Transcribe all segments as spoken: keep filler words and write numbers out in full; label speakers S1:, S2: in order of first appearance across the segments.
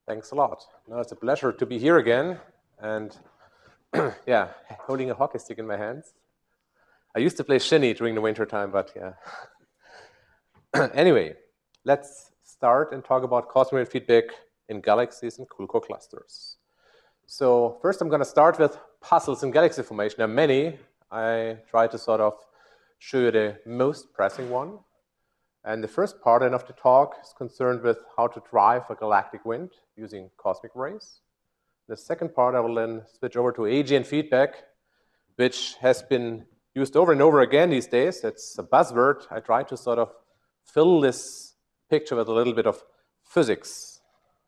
S1: Thanks a lot. No, it's a pleasure to be here again, and yeah, holding a hockey stick in my hands. I used to play shinny during the winter time, but yeah. Anyway, let's start and talk about cosmic feedback in galaxies and cool core clusters. So first, I'm going to start with puzzles in galaxy formation. There are many. I try to sort of show you the most pressing one. And the first part of the talk is concerned with how to drive a galactic wind using cosmic rays. The second part, I will then switch over to A G N feedback, which has been used over and over again these days. It's a buzzword. I try to sort of fill this picture with a little bit of physics.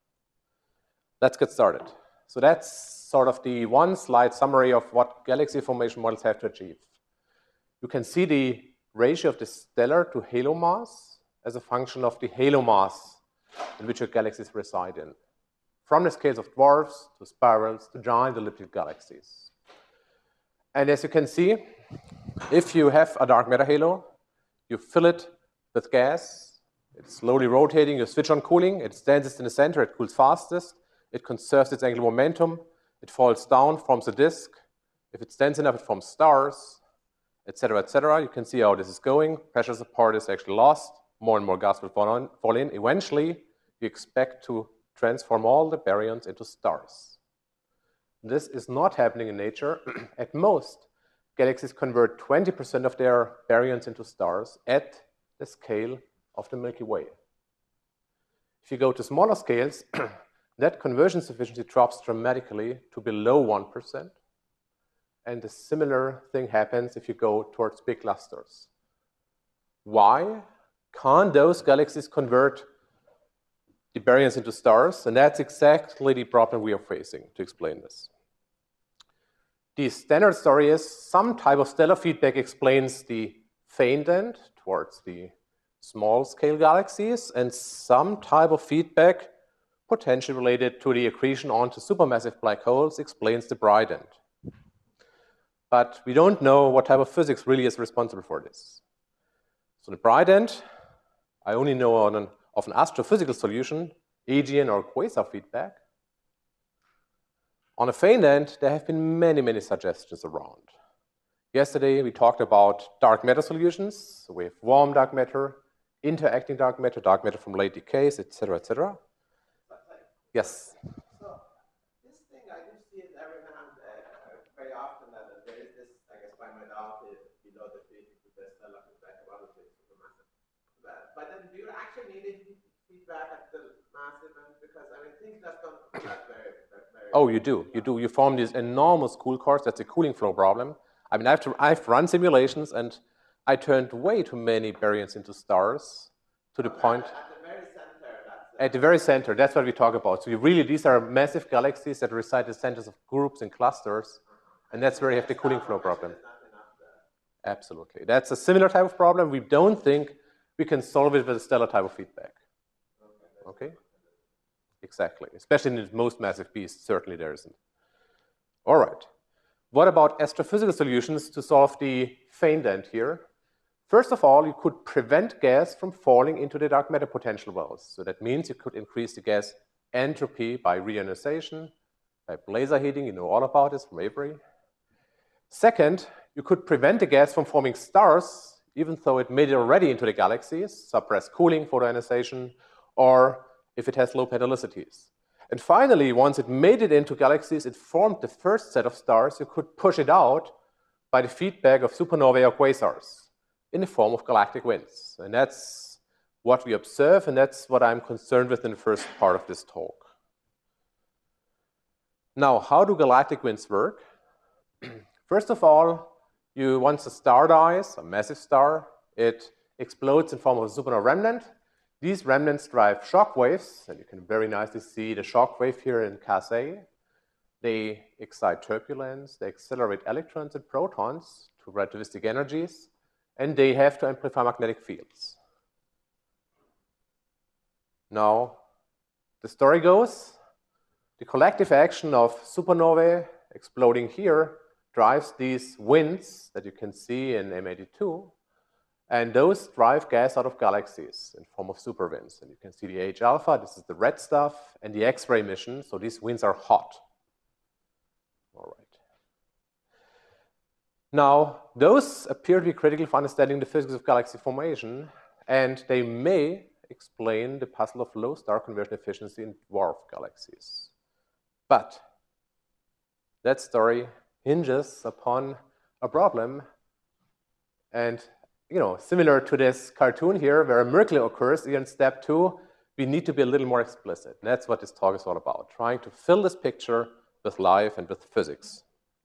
S1: Let's get started. So that's sort of the one slide summary of what galaxy formation models have to achieve. You can see the ratio of the stellar to halo mass as a function of the halo mass in which your galaxies reside in, from the scales of dwarfs to spirals to giant elliptic galaxies. And as you can see, if you have a dark matter halo, you fill it with gas, it's slowly rotating, you switch on cooling, it stands in the center, it cools fastest, it conserves its angular momentum, it falls down, forms a disk. If it stands enough, it forms stars, et cetera, et cetera. You can see how this is going. Pressure support is actually lost. More and more gas will fall, on, fall in. Eventually, you expect to transform all the baryons into stars. This is not happening in nature. At most, galaxies convert twenty percent of their baryons into stars at the scale of the Milky Way. If you go to smaller scales, that conversion efficiency drops dramatically to below one percent. And a similar thing happens if you go towards big clusters. Why can't those galaxies convert the baryons into stars? And that's exactly the problem we are facing to explain this. The standard story is some type of stellar feedback explains the faint end towards the small scale galaxies, and some type of feedback potentially related to the accretion onto supermassive black holes explains the bright end. But we don't know what type of physics really is responsible for this. So the bright end, I only know on an, of an astrophysical solution, A G N or quasar feedback. On a faint end, there have been many, many suggestions around. Yesterday, we talked about dark matter solutions. So we have warm dark matter, interacting dark matter, dark matter from late decays, et cetera, et cetera. Yes?
S2: So this thing, I do see it every now and uh, very often that there is this, I guess, by my doubt, below the physics with the stellar feedback about the supermassive. But, but then do you actually need a feedback at the massive end? Because I mean, things just don't do that very, very
S1: Oh, you do. You do. You form these enormous cool cores. That's a cooling flow problem. I mean, I've, to, I've run simulations, and I turned way too many baryons into stars to the point.
S2: At the very center, that's
S1: At the very center, that's what we talk about. So you really, these are massive galaxies that reside in the centers of groups and clusters, and that's where you have the cooling flow problem. Absolutely. That's a similar type of problem. We don't think we can solve it with a stellar type of feedback. Okay? Exactly. Especially in the most massive beasts, certainly there isn't. All right. What about astrophysical solutions to solve the faint end here? First of all, you could prevent gas from falling into the dark matter potential wells. So that means you could increase the gas entropy by reionization, by laser heating. You know all about this from Avery. Second, you could prevent the gas from forming stars, even though it made it already into the galaxies, suppress cooling, photoionization, or if it has low petallicities. And finally, once it made it into galaxies, it formed the first set of stars. You could push it out by the feedback of supernovae or quasars in the form of galactic winds. And that's what we observe, and that's what I'm concerned with in the first part of this talk. Now, how do galactic winds work? First of all, you once a star dies, a massive star, it explodes in form of a supernova remnant. These remnants drive shock waves, and you can very nicely see the shock wave here in Cas A. They excite turbulence, they accelerate electrons and protons to relativistic energies, and they have to amplify magnetic fields. Now, the story goes, the collective action of supernovae exploding here drives these winds that you can see in M eighty-two, And those drive gas out of galaxies in form of super winds. And you can see the H alpha, this is the red stuff, and the X-ray emission, so these winds are hot. All right. Now, those appear to be critical for understanding the physics of galaxy formation, and they may explain the puzzle of low star conversion efficiency in dwarf galaxies. But that story hinges upon a problem, and you know, similar to this cartoon here, where a miracle occurs in step two, we need to be a little more explicit. And that's what this talk is all about, trying to fill this picture with life and with physics.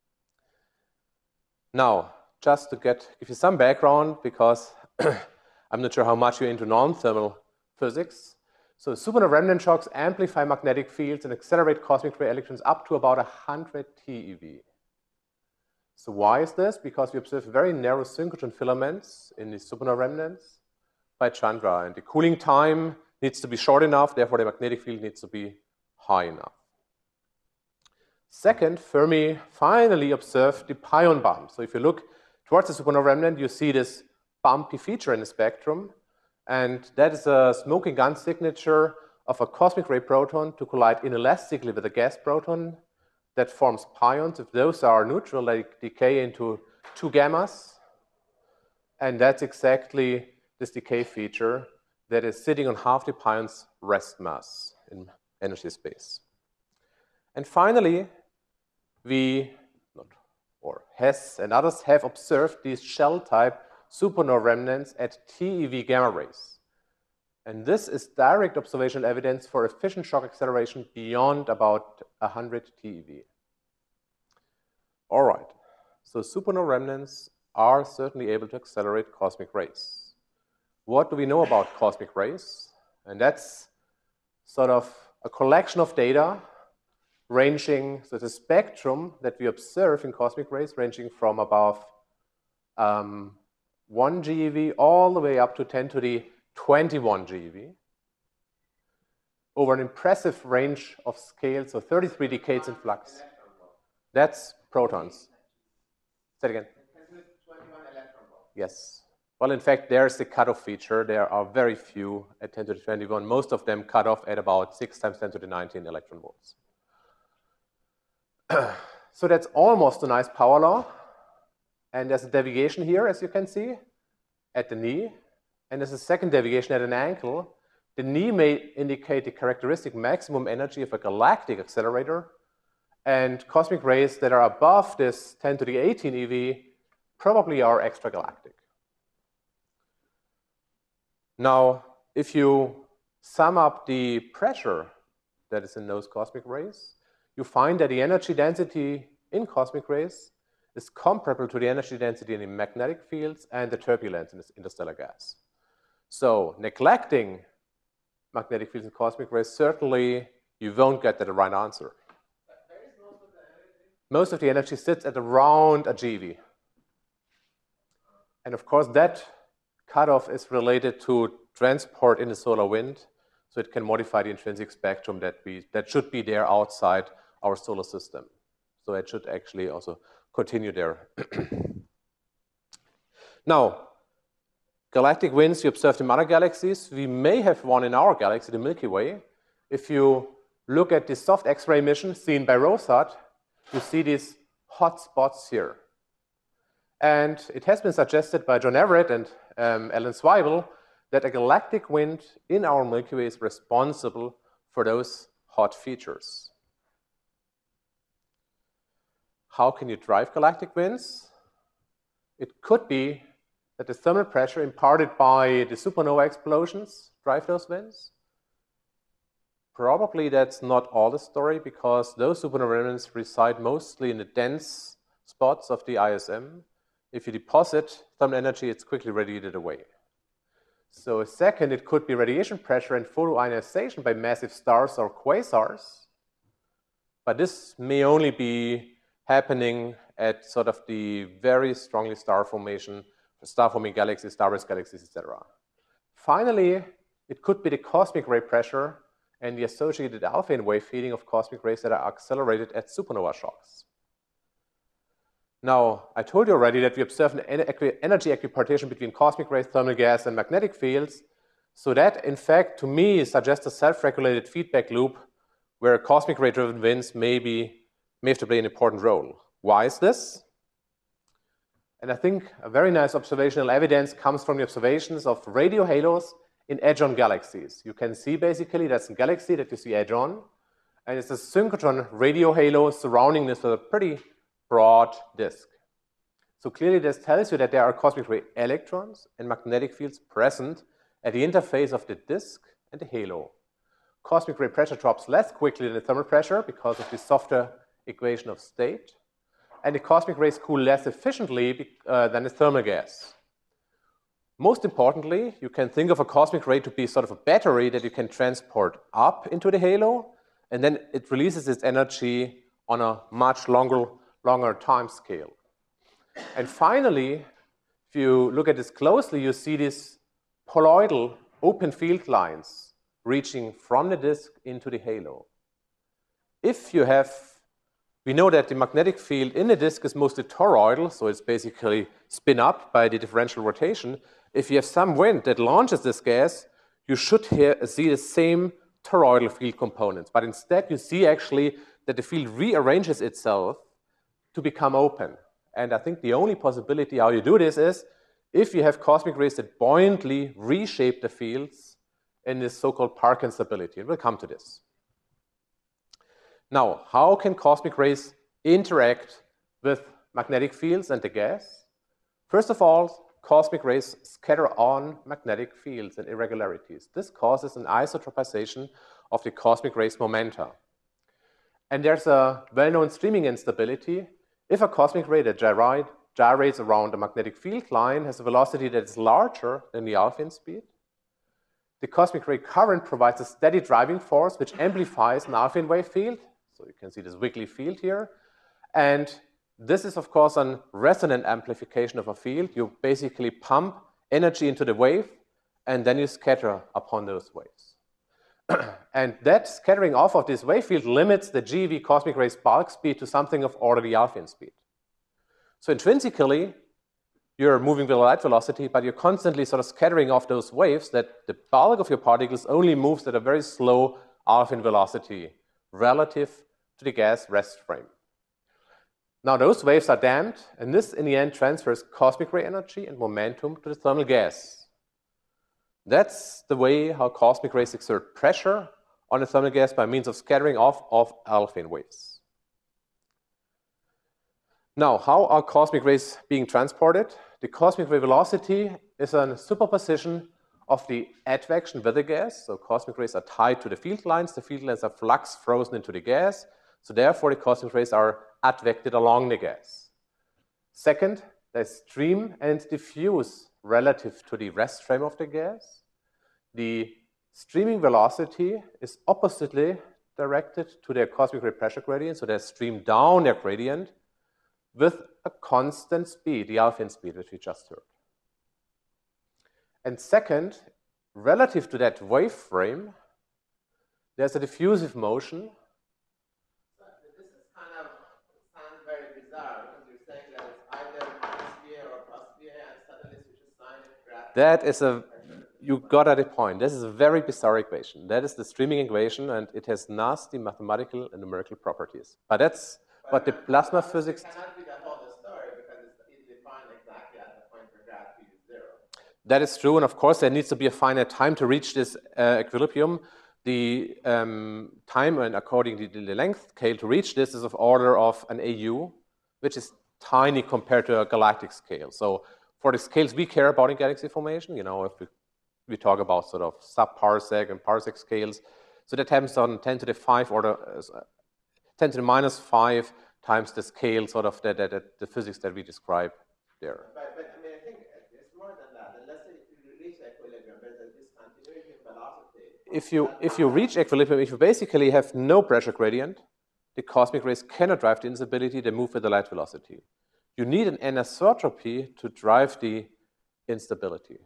S1: Now, just to get, give you some background, because I'm not sure how much you're into non-thermal physics. So supernova remnant shocks amplify magnetic fields and accelerate cosmic ray electrons up to about one hundred TeV. So why is this? Because we observe very narrow synchrotron filaments in the supernova remnants by Chandra, and the cooling time needs to be short enough, therefore the magnetic field needs to be high enough. Second, Fermi finally observed the pion bump. So if you look towards the supernova remnant, you see this bumpy feature in the spectrum, and that is a smoking gun signature of a cosmic ray proton to collide inelastically with a gas proton that forms pions. If those are neutral, they decay into two gammas, and that's exactly this decay feature that is sitting on half the pion's rest mass in energy space. And finally, we, not, or Hess and others, have observed these shell-type supernova remnants at TeV gamma rays. And this is direct observational evidence for efficient shock acceleration beyond about one hundred TeV. All right, so supernova remnants are certainly able to accelerate cosmic rays. What do we know about cosmic rays? And that's sort of a collection of data ranging, so the spectrum that we observe in cosmic rays ranging from above um, one GeV all the way up to ten to the twenty-one GeV over an impressive range of scales, so thirty-three decades in flux. That's protons. Say it again. Yes. Well, in fact, there's the cutoff feature. There are very few at ten to the twenty-one. Most of them cut off at about six times ten to the nineteen electron volts. So that's almost a nice power law. And there's a deviation here, as you can see, at the knee. And there's a second deviation at an ankle. The knee may indicate the characteristic maximum energy of a galactic accelerator. And cosmic rays that are above this ten to the eighteen eV probably are extragalactic. Now, if you sum up the pressure that is in those cosmic rays, you find that the energy density in cosmic rays is comparable to the energy density in the magnetic fields and the turbulence in this interstellar gas. So neglecting magnetic fields in cosmic rays, certainly you won't get the right answer. Most of the energy sits at around a GeV. And of course, that cutoff is related to transport in the solar wind, so it can modify the intrinsic spectrum that, we, that should be there outside our solar system. So it should actually also continue there. Now, galactic winds you observed in other galaxies. We may have one in our galaxy, the Milky Way. If you look at the soft X-ray emission seen by Rosat, you see these hot spots here. And it has been suggested by John Everett and um, Alan Zweibel that a galactic wind in our Milky Way is responsible for those hot features. How can you drive galactic winds? It could be that the thermal pressure imparted by the supernova explosions drive those winds. Probably that's not all the story, because those supernova remnants reside mostly in the dense spots of the I S M. If you deposit thermal energy, it's quickly radiated away. So second, it could be radiation pressure and photoionization by massive stars or quasars. But this may only be happening at sort of the very strongly star formation, star-forming galaxies, star-burst galaxies, et cetera. Finally, it could be the cosmic ray pressure and the associated alpha and wave feeding of cosmic rays that are accelerated at supernova shocks. Now, I told you already that we observe an energy equipartition between cosmic rays, thermal gas, and magnetic fields. So that, in fact, to me, suggests a self-regulated feedback loop where cosmic ray-driven winds may, be, may have to play an important role. Why is this? And I think a very nice observational evidence comes from the observations of radio halos in edge-on galaxies. You can see basically that's a galaxy that you see edge-on, and it's a synchrotron radio halo surrounding this with a pretty broad disk. So clearly this tells you that there are cosmic ray electrons and magnetic fields present at the interface of the disk and the halo. Cosmic ray pressure drops less quickly than the thermal pressure because of the softer equation of state, and the cosmic rays cool less efficiently uh, than the thermal gas. Most importantly, you can think of a cosmic ray to be sort of a battery that you can transport up into the halo, and then it releases its energy on a much longer, longer time scale. And finally, if you look at this closely, you see these poloidal open field lines reaching from the disk into the halo. If you have, we know that the magnetic field in the disk is mostly toroidal, so it's basically spin up by the differential rotation. If you have some wind that launches this gas, you should hear, see the same toroidal field components. But instead, you see actually that the field rearranges itself to become open. And I think the only possibility how you do this is if you have cosmic rays that buoyantly reshape the fields in this so-called Park instability. And we'll come to this. Now, how can cosmic rays interact with magnetic fields and the gas? First of all, cosmic rays scatter on magnetic fields and irregularities. This causes an isotropization of the cosmic rays momenta. And there's a well-known streaming instability. If a cosmic ray that gyrate, gyrates around a magnetic field line has a velocity that is larger than the Alfvén speed, the cosmic ray current provides a steady driving force which amplifies an Alfvén wave field. So you can see this wiggly field here. And this is, of course, a resonant amplification of a field. You basically pump energy into the wave, and then you scatter upon those waves. And that scattering off of this wave field limits the G eV cosmic ray's bulk speed to something of order the Alfvén speed. So intrinsically, you're moving with a light velocity, but you're constantly sort of scattering off those waves that the bulk of your particles only moves at a very slow Alfvén velocity relative to the gas rest frame. Now those waves are damped, and this in the end transfers cosmic ray energy and momentum to the thermal gas. That's the way how cosmic rays exert pressure on the thermal gas by means of scattering off of Alfvén waves. Now, how are cosmic rays being transported? The cosmic ray velocity is a superposition of the advection with the gas. So cosmic rays are tied to the field lines. The field lines are flux frozen into the gas. So therefore, the cosmic rays are advected along the gas. Second, they stream and diffuse relative to the rest frame of the gas. The streaming velocity is oppositely directed to their cosmic ray pressure gradient. So they stream down their gradient with a constant speed, the Alfvén speed, which we just heard. And second, relative to that wave frame, there's a diffusive motion.
S2: This is kind of, sounds very bizarre because you're saying that it's either minus V A or plus V A and suddenly switches sign and graph.
S1: That is a, you got at a point. This is a very bizarre equation. That is the streaming equation, and it has nasty mathematical and numerical properties. But that's
S2: But
S1: what the plasma physics.
S2: It cannot be the whole story because it's defined exactly at the point where graph V is zero.
S1: That is true, and of course there needs to be a finite time to reach this uh, equilibrium. The um, time, and according to the length scale to reach this, is of order of an A U, which is tiny compared to a galactic scale. So for the scales we care about in galaxy formation, you know, if we, we talk about sort of sub-parsec and parsec scales, so that happens on ten to the five order, uh, ten to the minus five times the scale, sort of the, the, the physics that we describe there.
S2: But, but I mean, I think it's more than that. And let's say if you reach equilibrium, there's a discontinuity in velocity.
S1: If you, if you reach equilibrium, if you basically have no pressure gradient, the cosmic rays cannot drive the instability, they move with the light velocity. You need an anisotropy to drive the instability.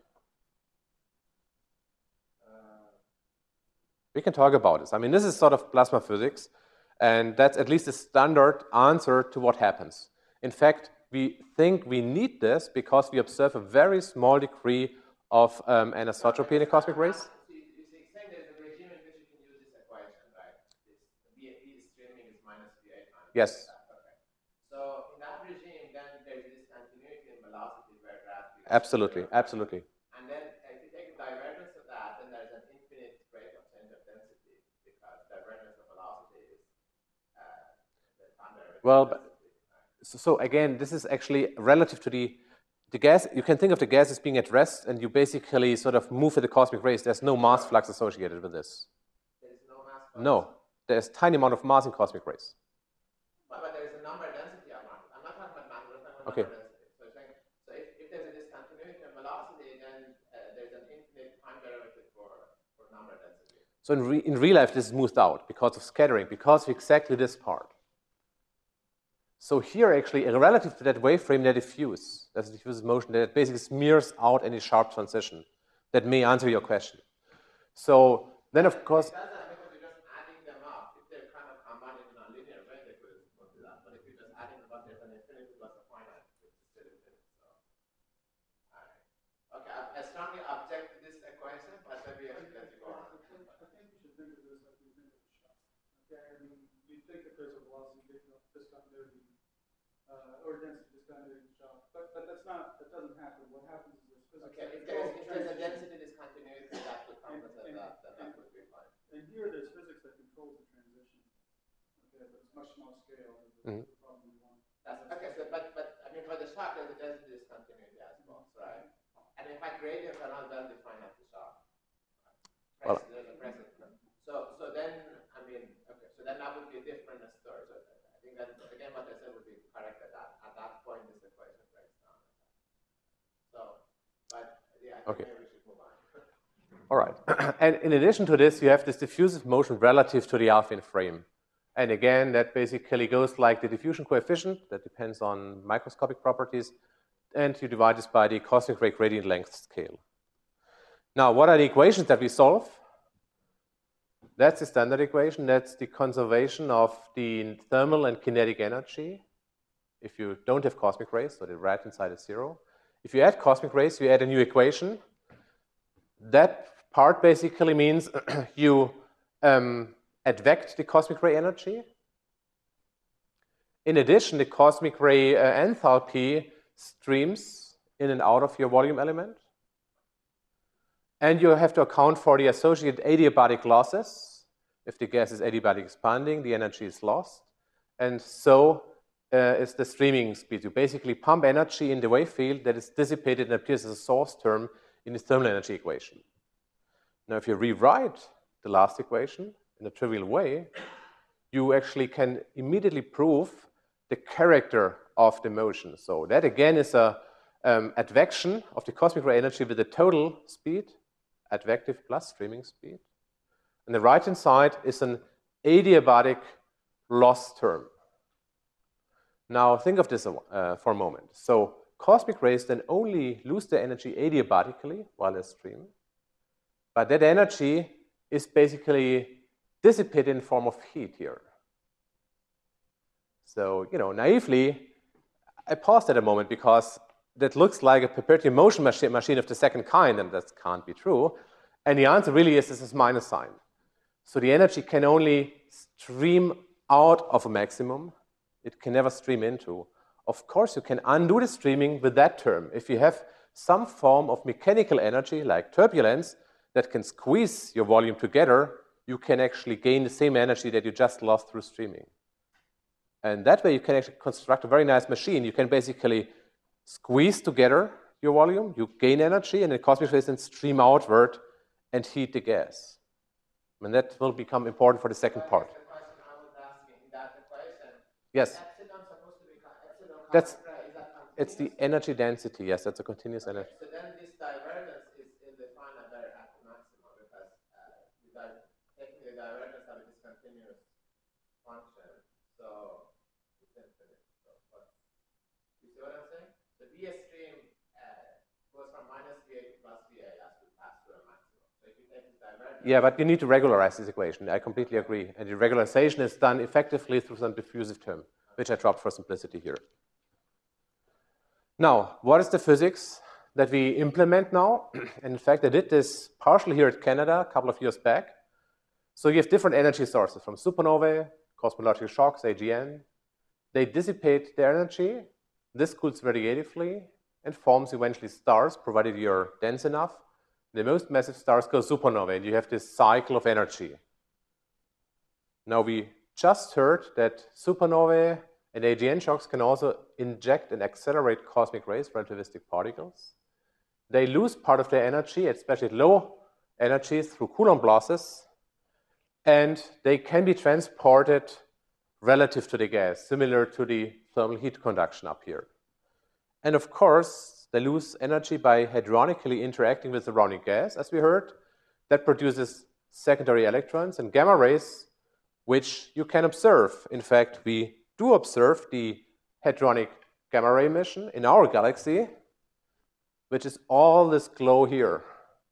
S1: We can talk about this. I mean, this is sort of plasma physics, and that's at least a standard answer to what happens. In fact, we think we need this because we observe a very small degree of um, anisotropy in the cosmic rays.
S2: So you, you're saying there's a regime in which you can use this equation, right? This V streaming is minus V A times.
S1: Yes.
S2: Okay. So in that regime, then there's this continuity in velocity where gravity.
S1: Absolutely, absolutely.
S2: And then if you take the divergence of that, then there's an infinite rate of change of density because divergence of velocity is uh, the time derivative.
S1: Well, but, so, so again, this is actually relative to the the gas. You can think of the gas as being at rest, and you basically sort of move with the cosmic rays. There's no mass flux associated with this.
S2: There's no mass flux.
S1: No, there's a tiny amount of mass in cosmic rays.
S2: But, but there's a number density amount. I'm not talking about mass. I'm talking about
S1: okay.
S2: number density. So, saying, so if, if there's a discontinuity in velocity, then uh, there's an infinite time derivative for, for number density.
S1: So in, re in real life, this is smoothed out because of scattering, because of exactly this part. So here, actually, relative to that wave frame, they diffuse. That's a diffusive motion that basically smears out any sharp transition. That may answer your question. So then, of course,
S2: it doesn't because you're just adding them up. If they're kind of combined in a linear way, they could do that. But if you're just adding them up, there's an infinity plus a finite, which is still infinite. So, all right. Okay, I, I strongly object to this equation, but maybe I should let you go on.
S3: I think you should think of this like you think of a shot. Okay, I mean, you think that there's a velocity discontinuity uh, or density discontinuity shot, but but that's not that doesn't happen. What happens is there's physics.
S2: Okay, if there's, if there's a density discontinuity, that would compensate that, then that would be fine.
S3: And here, there's physics that controls the transition. Okay, but it's much smaller scale.
S1: Mm-hmm.
S3: Problem one.
S2: That's, okay, so but but I mean for the shock, there's a density discontinuity as well, right? And in fact, gradients are not well defined at the shock.
S1: Well,
S2: there's a precedent. So so then I mean okay, so then that would be a different story. So I think that again what I said would be correct at that at that point this equation breaks down. So but yeah, I think
S1: okay.
S2: maybe we should move on.
S1: All right. And in addition to this, you have this diffusive motion relative to the Alfvén frame. And again, that basically goes like the diffusion coefficient, that depends on microscopic properties, and you divide this by the cosmic ray gradient length scale. Now, what are the equations that we solve? That's the standard equation. That's the conservation of the thermal and kinetic energy if you don't have cosmic rays, so the right-hand side is zero. If you add cosmic rays, you add a new equation. That part basically means you um, advect the cosmic ray energy. In addition, the cosmic ray uh, enthalpy streams in and out of your volume element. And you have to account for the associated adiabatic losses. If the gas is adiabatic expanding, the energy is lost. And so uh, is the streaming speed. You basically pump energy in the wave field that is dissipated and appears as a source term in the thermal energy equation. Now, if you rewrite the last equation in a trivial way, you actually can immediately prove the character of the motion. So that again is a um, advection of the cosmic ray energy with the total speed, advective plus streaming speed. And the right-hand side is an adiabatic loss term. Now think of this uh, for a moment. So cosmic rays then only lose their energy adiabatically while they stream. But that energy is basically dissipated in form of heat here. So, you know, naively, I paused at a moment because that looks like a perpetual motion machine, machine of the second kind, and that can't be true. And the answer really is this is minus sign. So the energy can only stream out of a maximum. It can never stream into. Of course, you can undo the streaming with that term. If you have some form of mechanical energy, like turbulence, that can squeeze your volume together, you can actually gain the same energy that you just lost through streaming. And that way, you can actually construct a very nice machine. You can basically squeeze together your volume, you gain energy, and the cosmic rays then stream outward and heat the gas. And that will become important for the second part.
S2: The question I was asking, that equation,
S1: yes.
S2: epsilon supposed to be epsilon
S1: that's
S2: ray, is that
S1: it's the energy density. Yes, that's a continuous
S2: okay.
S1: energy.
S2: So then this divergence is ill-defined at the maximum because uh, you guys taking the divergence of a discontinuous function, so it's infinite. So, but, you see what I'm saying? The V S stream uh, goes from minus V A to plus V A as we pass through a maximum. So if you take this divergence.
S1: Yeah, but you need to regularize this equation. I completely agree. And the regularization is done effectively through some diffusive term, which I dropped for simplicity here. Now, what is the physics that we implement now? And in fact, I did this partially here at Canada a couple of years back. So you have different energy sources from supernovae, cosmological shocks, A G N. They dissipate their energy. This cools radiatively and forms eventually stars, provided you're dense enough. The most massive stars go supernovae, and you have this cycle of energy. Now, we just heard that supernovae and A G N shocks can also inject and accelerate cosmic rays, relativistic particles. They lose part of their energy, especially at low energies, through Coulomb losses, and they can be transported relative to the gas, similar to the thermal heat conduction up here. And of course, they lose energy by hadronically interacting with the surrounding gas, as we heard. That produces secondary electrons and gamma rays, which you can observe. In fact, we do observe the hadronic gamma ray emission in our galaxy, which is all this glow here.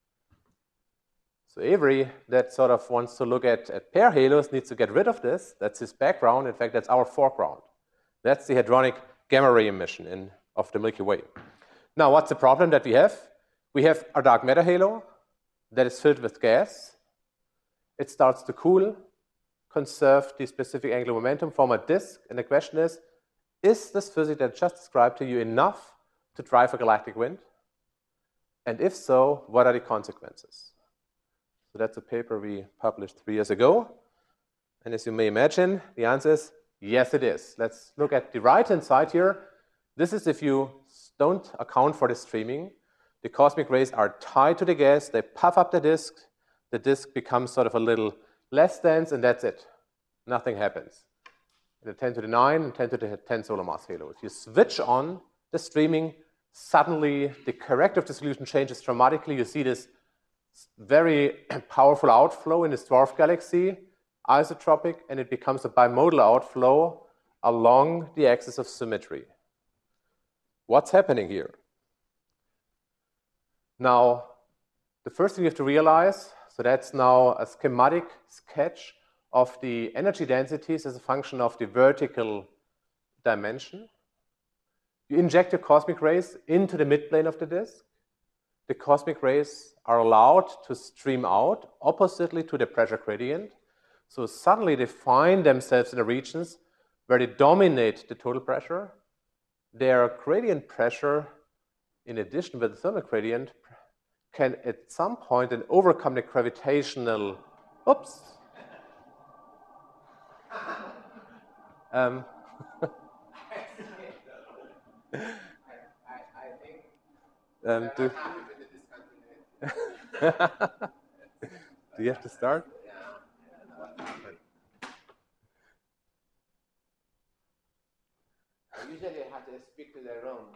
S1: So Avery, that sort of wants to look at, at pair halos, needs to get rid of this. That's his background. In fact, that's our foreground. That's the hadronic gamma ray emission in, of the Milky Way. Now, what's the problem that we have? We have a dark matter halo that is filled with gas. It starts to cool, conserve the specific angular momentum, form a disk. And the question is, is this physics that I just described to you enough to drive a galactic wind? And if so, what are the consequences? So that's a paper we published three years ago. And as you may imagine, the answer is yes, it is. Let's look at the right-hand side here. This is if you don't account for the streaming. The cosmic rays are tied to the gas. They puff up the disk. The disk becomes sort of a little less dense, and that's it. Nothing happens. The ten to the nine and ten to the ten solar mass halo. If you switch on the streaming, suddenly the character of the solution changes dramatically. You see this very powerful outflow in this dwarf galaxy, isotropic, and it becomes a bimodal outflow along the axis of symmetry. What's happening here? Now, the first thing you have to realize, so that's now a schematic sketch of the energy densities as a function of the vertical dimension. You inject your cosmic rays into the midplane of the disk. The cosmic rays are allowed to stream out oppositely to the pressure gradient. So suddenly they find themselves in the regions where they dominate the total pressure. Their gradient pressure, in addition with the thermal gradient, can at some point then overcome the gravitational, oops. um, um, do, do you have to start?
S2: Usually I have to speak to the room.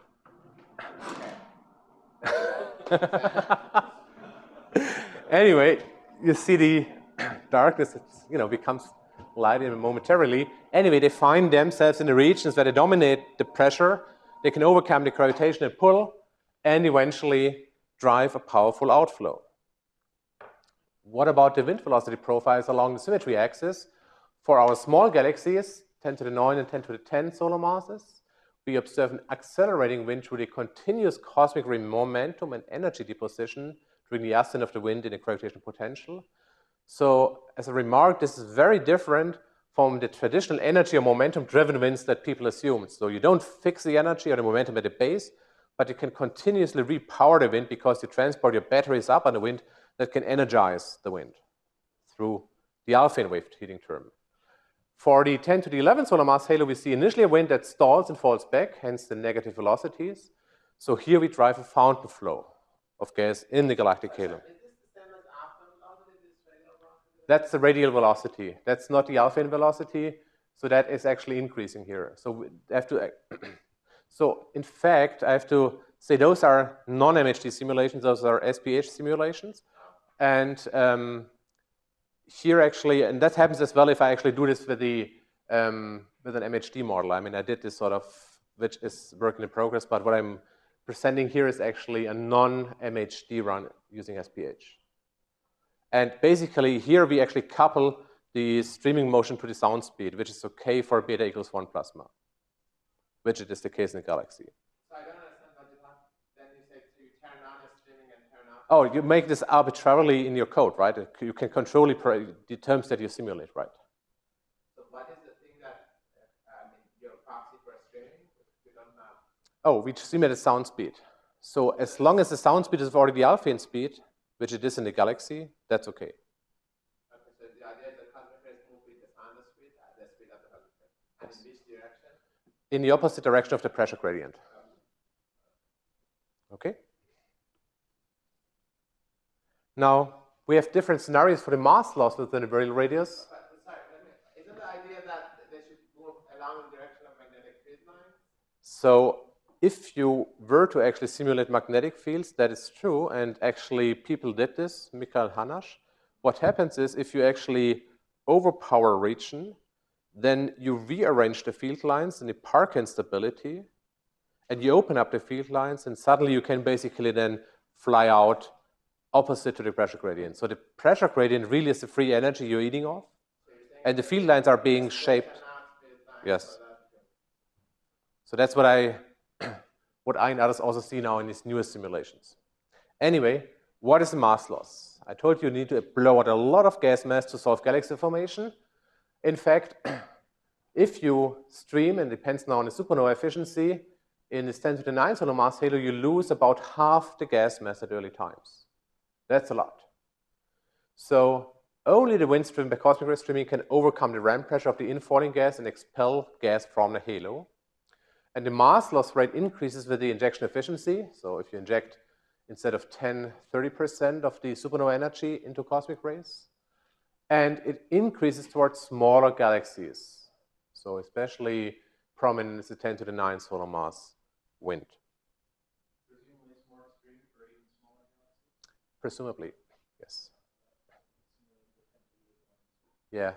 S1: Anyway, you see the darkness, it's, you know, becomes light momentarily. Anyway, they find themselves in the regions where they dominate the pressure. They can overcome the gravitational pull and eventually drive a powerful outflow. What about the wind velocity profiles along the symmetry axis? For our small galaxies, ten to the nine and ten to the ten solar masses, we observe an accelerating wind through the continuous cosmic ray momentum and energy deposition during the ascent of the wind in the gravitational potential. So as a remark, this is very different from the traditional energy or momentum-driven winds that people assume. So you don't fix the energy or the momentum at the base, but you can continuously repower the wind because you transport your batteries up on the wind that can energize the wind through the Alfvén wave heating term. For the ten to the eleven solar mass halo, we see initially a wind that stalls and falls back, hence the negative velocities. So here we drive a fountain flow of gas in the galactic halo.
S2: Is this the same as Alfvén velocity, this radial velocity?
S1: That's the radial velocity. That's not the Alfvén velocity. So that is actually increasing here. So we have to. So in fact, I have to say those are non-M H D simulations. Those are S P H simulations, and um, here actually, and that happens as well if I actually do this with the um, with an M H D model. I mean, I did this sort of, which is work in progress, but what I'm presenting here is actually a non-M H D run using S P H. And basically, here we actually couple the streaming motion to the sound speed, which is okay for beta equals one plasma, which it is the case in the galaxy.
S2: So I don't understand
S1: Oh, you make this arbitrarily in your code, right? You can control the terms that you simulate, right?
S2: So what is the thing that, uh, I mean, your proxy for streaming, you don't have?
S1: Oh, we simulate sound speed. So as long as the sound speed is already alpha speed, which it is in the galaxy, that's okay.
S2: Okay, so the idea is the cosmic rays move with the sound speed, uh, the speed of the cosmic rays. And in which direction?
S1: In the opposite direction of the pressure gradient. Okay? Now, we have different scenarios for the mass loss within the virial radius.
S2: But, sorry, let me, isn't the idea that they should move along the direction of magnetic field lines?
S1: So if you were to actually simulate magnetic fields, that is true, and actually people did this, Michael Hanasch. What happens is if you actually overpower a region, then you rearrange the field lines in the Park instability, and you open up the field lines, and suddenly you can basically then fly out opposite to the pressure gradient. So the pressure gradient really is the free energy you're eating off, and the field lines are being shaped. Yes. So that's what I, what I and others also see now in these newest simulations. Anyway, what is the mass loss? I told you you need to blow out a lot of gas mass to solve galaxy formation. In fact, if you stream, and it depends now on the supernova efficiency, in this ten to the nine solar mass halo, you lose about half the gas mass at early times. That's a lot. So only the wind stream by cosmic ray streaming can overcome the ram pressure of the infalling gas and expel gas from the halo. And the mass loss rate increases with the injection efficiency. So if you inject instead of ten, thirty percent of the supernova energy into cosmic rays. And it increases towards smaller galaxies. So especially prominent is the ten to the nine solar mass wind.
S3: Presumably it's more extreme for even smaller galaxies?
S1: Presumably, yes. Yeah.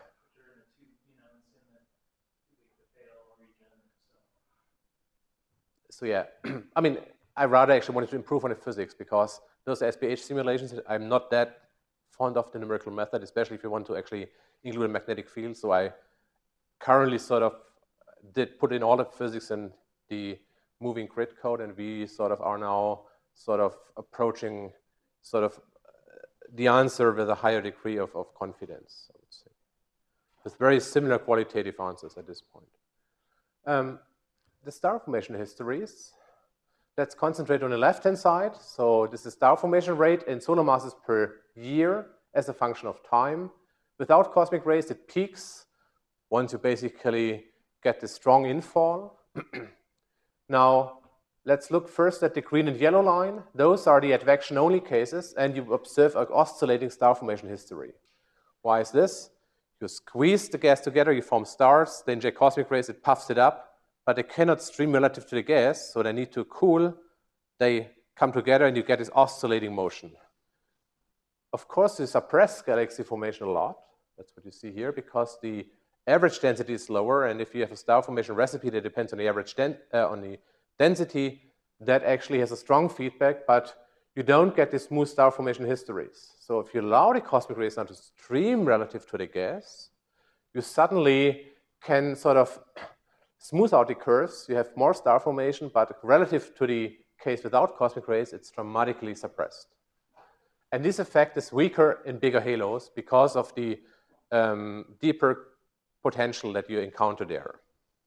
S1: So yeah, I mean, I rather actually wanted to improve on the physics because those S P H simulations, I'm not that fond of the numerical method, especially if you want to actually include a magnetic field. So I currently sort of did put in all the physics in the moving grid code, and we sort of are now sort of approaching sort of the answer with a higher degree of, of confidence, I would say, with very similar qualitative answers at this point. Um, the star formation histories, let's concentrate on the left-hand side. So this is star formation rate in solar masses per year as a function of time. Without cosmic rays, it peaks once you basically get the strong infall. Now, let's look first at the green and yellow line. Those are the advection-only cases, and you observe an oscillating star formation history. Why is this? You squeeze the gas together, you form stars, they inject cosmic rays, it puffs it up, but they cannot stream relative to the gas, so they need to cool. They come together, and you get this oscillating motion. Of course, you suppress galaxy formation a lot. That's what you see here, because the average density is lower, and if you have a star formation recipe that depends on the average den uh, on the density, that actually has a strong feedback, but you don't get the smooth star formation histories. So if you allow the cosmic rays now to stream relative to the gas, you suddenly can sort of smooth out the curves. You have more star formation, but relative to the case without cosmic rays, it's dramatically suppressed. And this effect is weaker in bigger halos because of the um, deeper potential that you encounter there.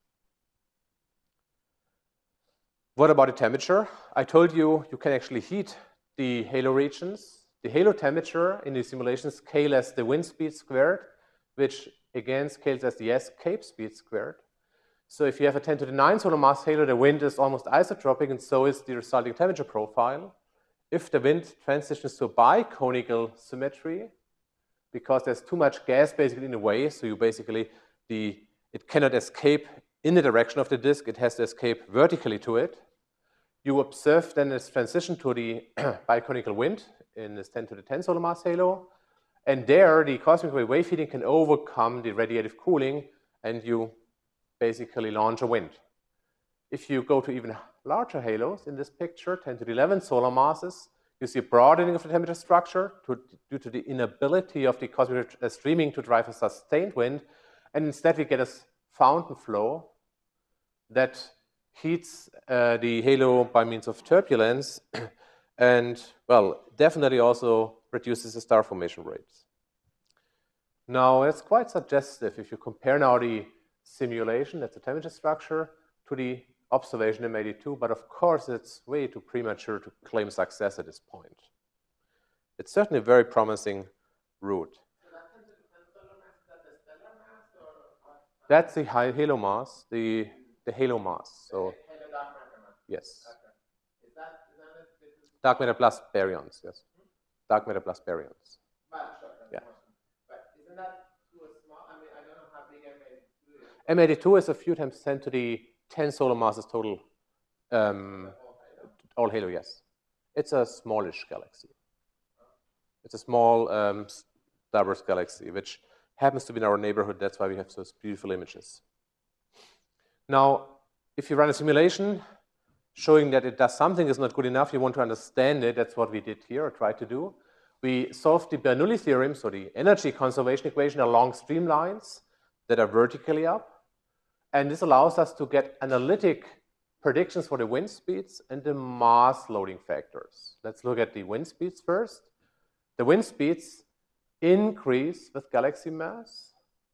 S1: What about the temperature? I told you you can actually heat the halo regions. The halo temperature in the simulation scale as the wind speed squared, which again scales as the escape speed squared. So if you have a ten to the nine solar mass halo, the wind is almost isotropic, and so is the resulting temperature profile. If the wind transitions to a biconical symmetry, because there's too much gas basically in the way, so you basically, the, it cannot escape in the direction of the disk, it has to escape vertically to it. You observe then this transition to the biconical wind in this ten to the ten solar mass halo, and there the cosmic ray wave heating can overcome the radiative cooling, and you basically launch a wind. If you go to even larger halos in this picture, ten to the eleven solar masses, you see a broadening of the temperature structure to, due to the inability of the cosmic uh, streaming to drive a sustained wind, and instead we get a fountain flow that heats uh, the halo by means of turbulence, and, well, definitely also reduces the star formation rates. Now, it's quite suggestive if you compare now the simulation, that's the temperature structure, to the observation M eighty-two, but of course it's way too premature to claim success at this point. It's certainly a very promising route.
S2: So that ten to the ten solar mass, is that the stellar mass or what?
S1: That's the high halo mass, the, the halo mass. So,
S2: The halo dark matter mass.
S1: yes.
S2: Okay. Is that, is that it? This is
S1: Dark matter plus baryons, yes. Dark matter plus baryons.
S2: well, sure, that's
S1: Yeah.
S2: the question. But isn't that too small? I mean, I don't know how big M eighty-two is.
S1: M eighty-two is a few times ten to the ten solar masses total. Um, all halo, yes. It's a smallish galaxy. It's a small um, starburst galaxy, which happens to be in our neighborhood. That's why we have those beautiful images. Now, if you run a simulation showing that it does something is not good enough, you want to understand it. That's what we did here, or tried to do. We solved the Bernoulli theorem, so the energy conservation equation, along streamlines that are vertically up. And this allows us to get analytic predictions for the wind speeds and the mass loading factors. Let's look at the wind speeds first. The wind speeds increase with galaxy mass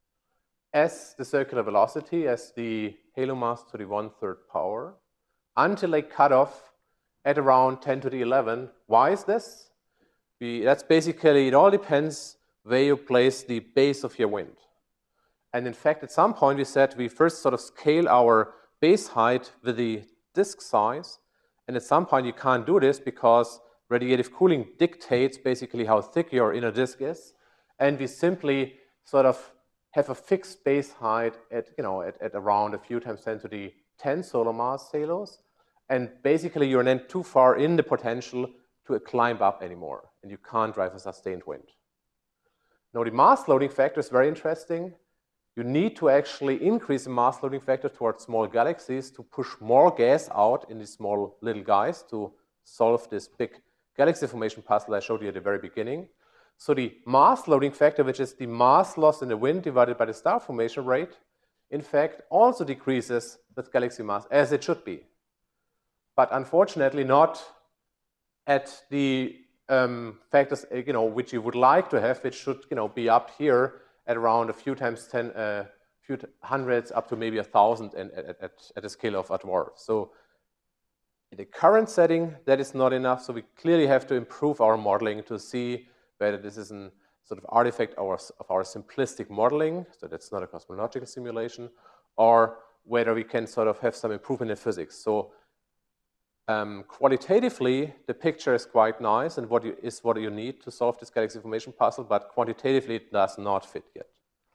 S1: as the circular velocity, as the halo mass to the one-third power, until they cut off at around ten to the eleven. Why is this? We, that's basically, it all depends where you place the base of your wind. And in fact, at some point we said we first sort of scale our base height with the disk size. And at some point you can't do this because radiative cooling dictates basically how thick your inner disk is. And we simply sort of have a fixed base height at, you know, at, at around a few times ten to the ten solar mass halos. And basically you're then too far in the potential to climb up anymore. And you can't drive a sustained wind. Now the mass loading factor is very interesting. You need to actually increase the mass loading factor towards small galaxies to push more gas out in these small little guys to solve this big galaxy formation puzzle I showed you at the very beginning. So the mass loading factor, which is the mass loss in the wind divided by the star formation rate, in fact, also decreases with galaxy mass, as it should be. But unfortunately not at the um, factors, you know, which you would like to have, which should, you know, be up here at around a few times ten, uh, few hundreds up to maybe a thousand and at, at, at a scale of a dwarf. So in the current setting, that is not enough. So we clearly have to improve our modeling to see whether this is a sort of artifact of our, of our simplistic modeling, so that's not a cosmological simulation, or whether we can sort of have some improvement in physics. So um, qualitatively, the picture is quite nice and what you, is what you need to solve this galaxy formation puzzle, but quantitatively it does not fit yet.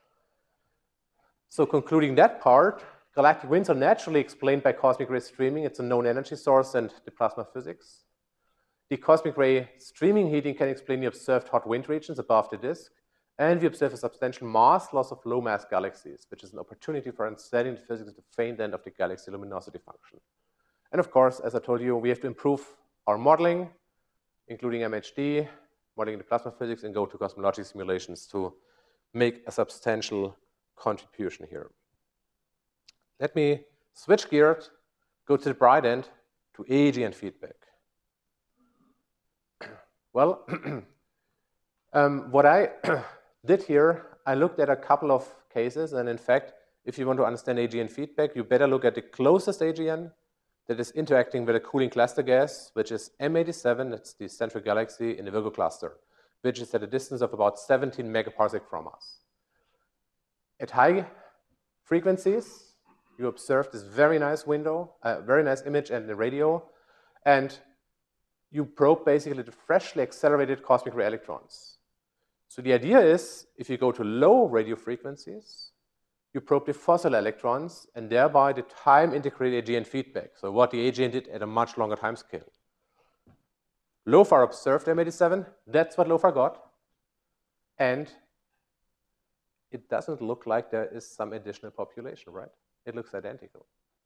S1: So concluding that part, galactic winds are naturally explained by cosmic ray streaming. It's a known energy source and the plasma physics. The cosmic ray streaming heating can explain the observed hot wind regions above the disk, and we observe a substantial mass loss of low mass galaxies, which is an opportunity for understanding the physics of the faint end of the galaxy luminosity function. And of course, as I told you, we have to improve our modeling, including M H D, modeling the plasma physics, and go to cosmological simulations to make a substantial contribution here. Let me switch gears, go to the bright end, to A G N feedback. Well, um, what I did here, I looked at a couple of cases, and in fact, if you want to understand A G N feedback, you better look at the closest A G N that is interacting with a cooling cluster gas, which is M eighty-seven, that's the central galaxy in the Virgo cluster, which is at a distance of about seventeen megaparsec from us. At high frequencies, you observe this very nice window, a uh, very nice image and the radio, and you probe basically the freshly accelerated cosmic ray electrons. So the idea is, if you go to low radio frequencies, you probe the fossil electrons and thereby the time-integrated A G N feedback. So what the A G N did at a much longer time scale. LOFAR observed M eighty-seven, that's what LOFAR got. And it doesn't look like there is some additional population, right? It looks identical.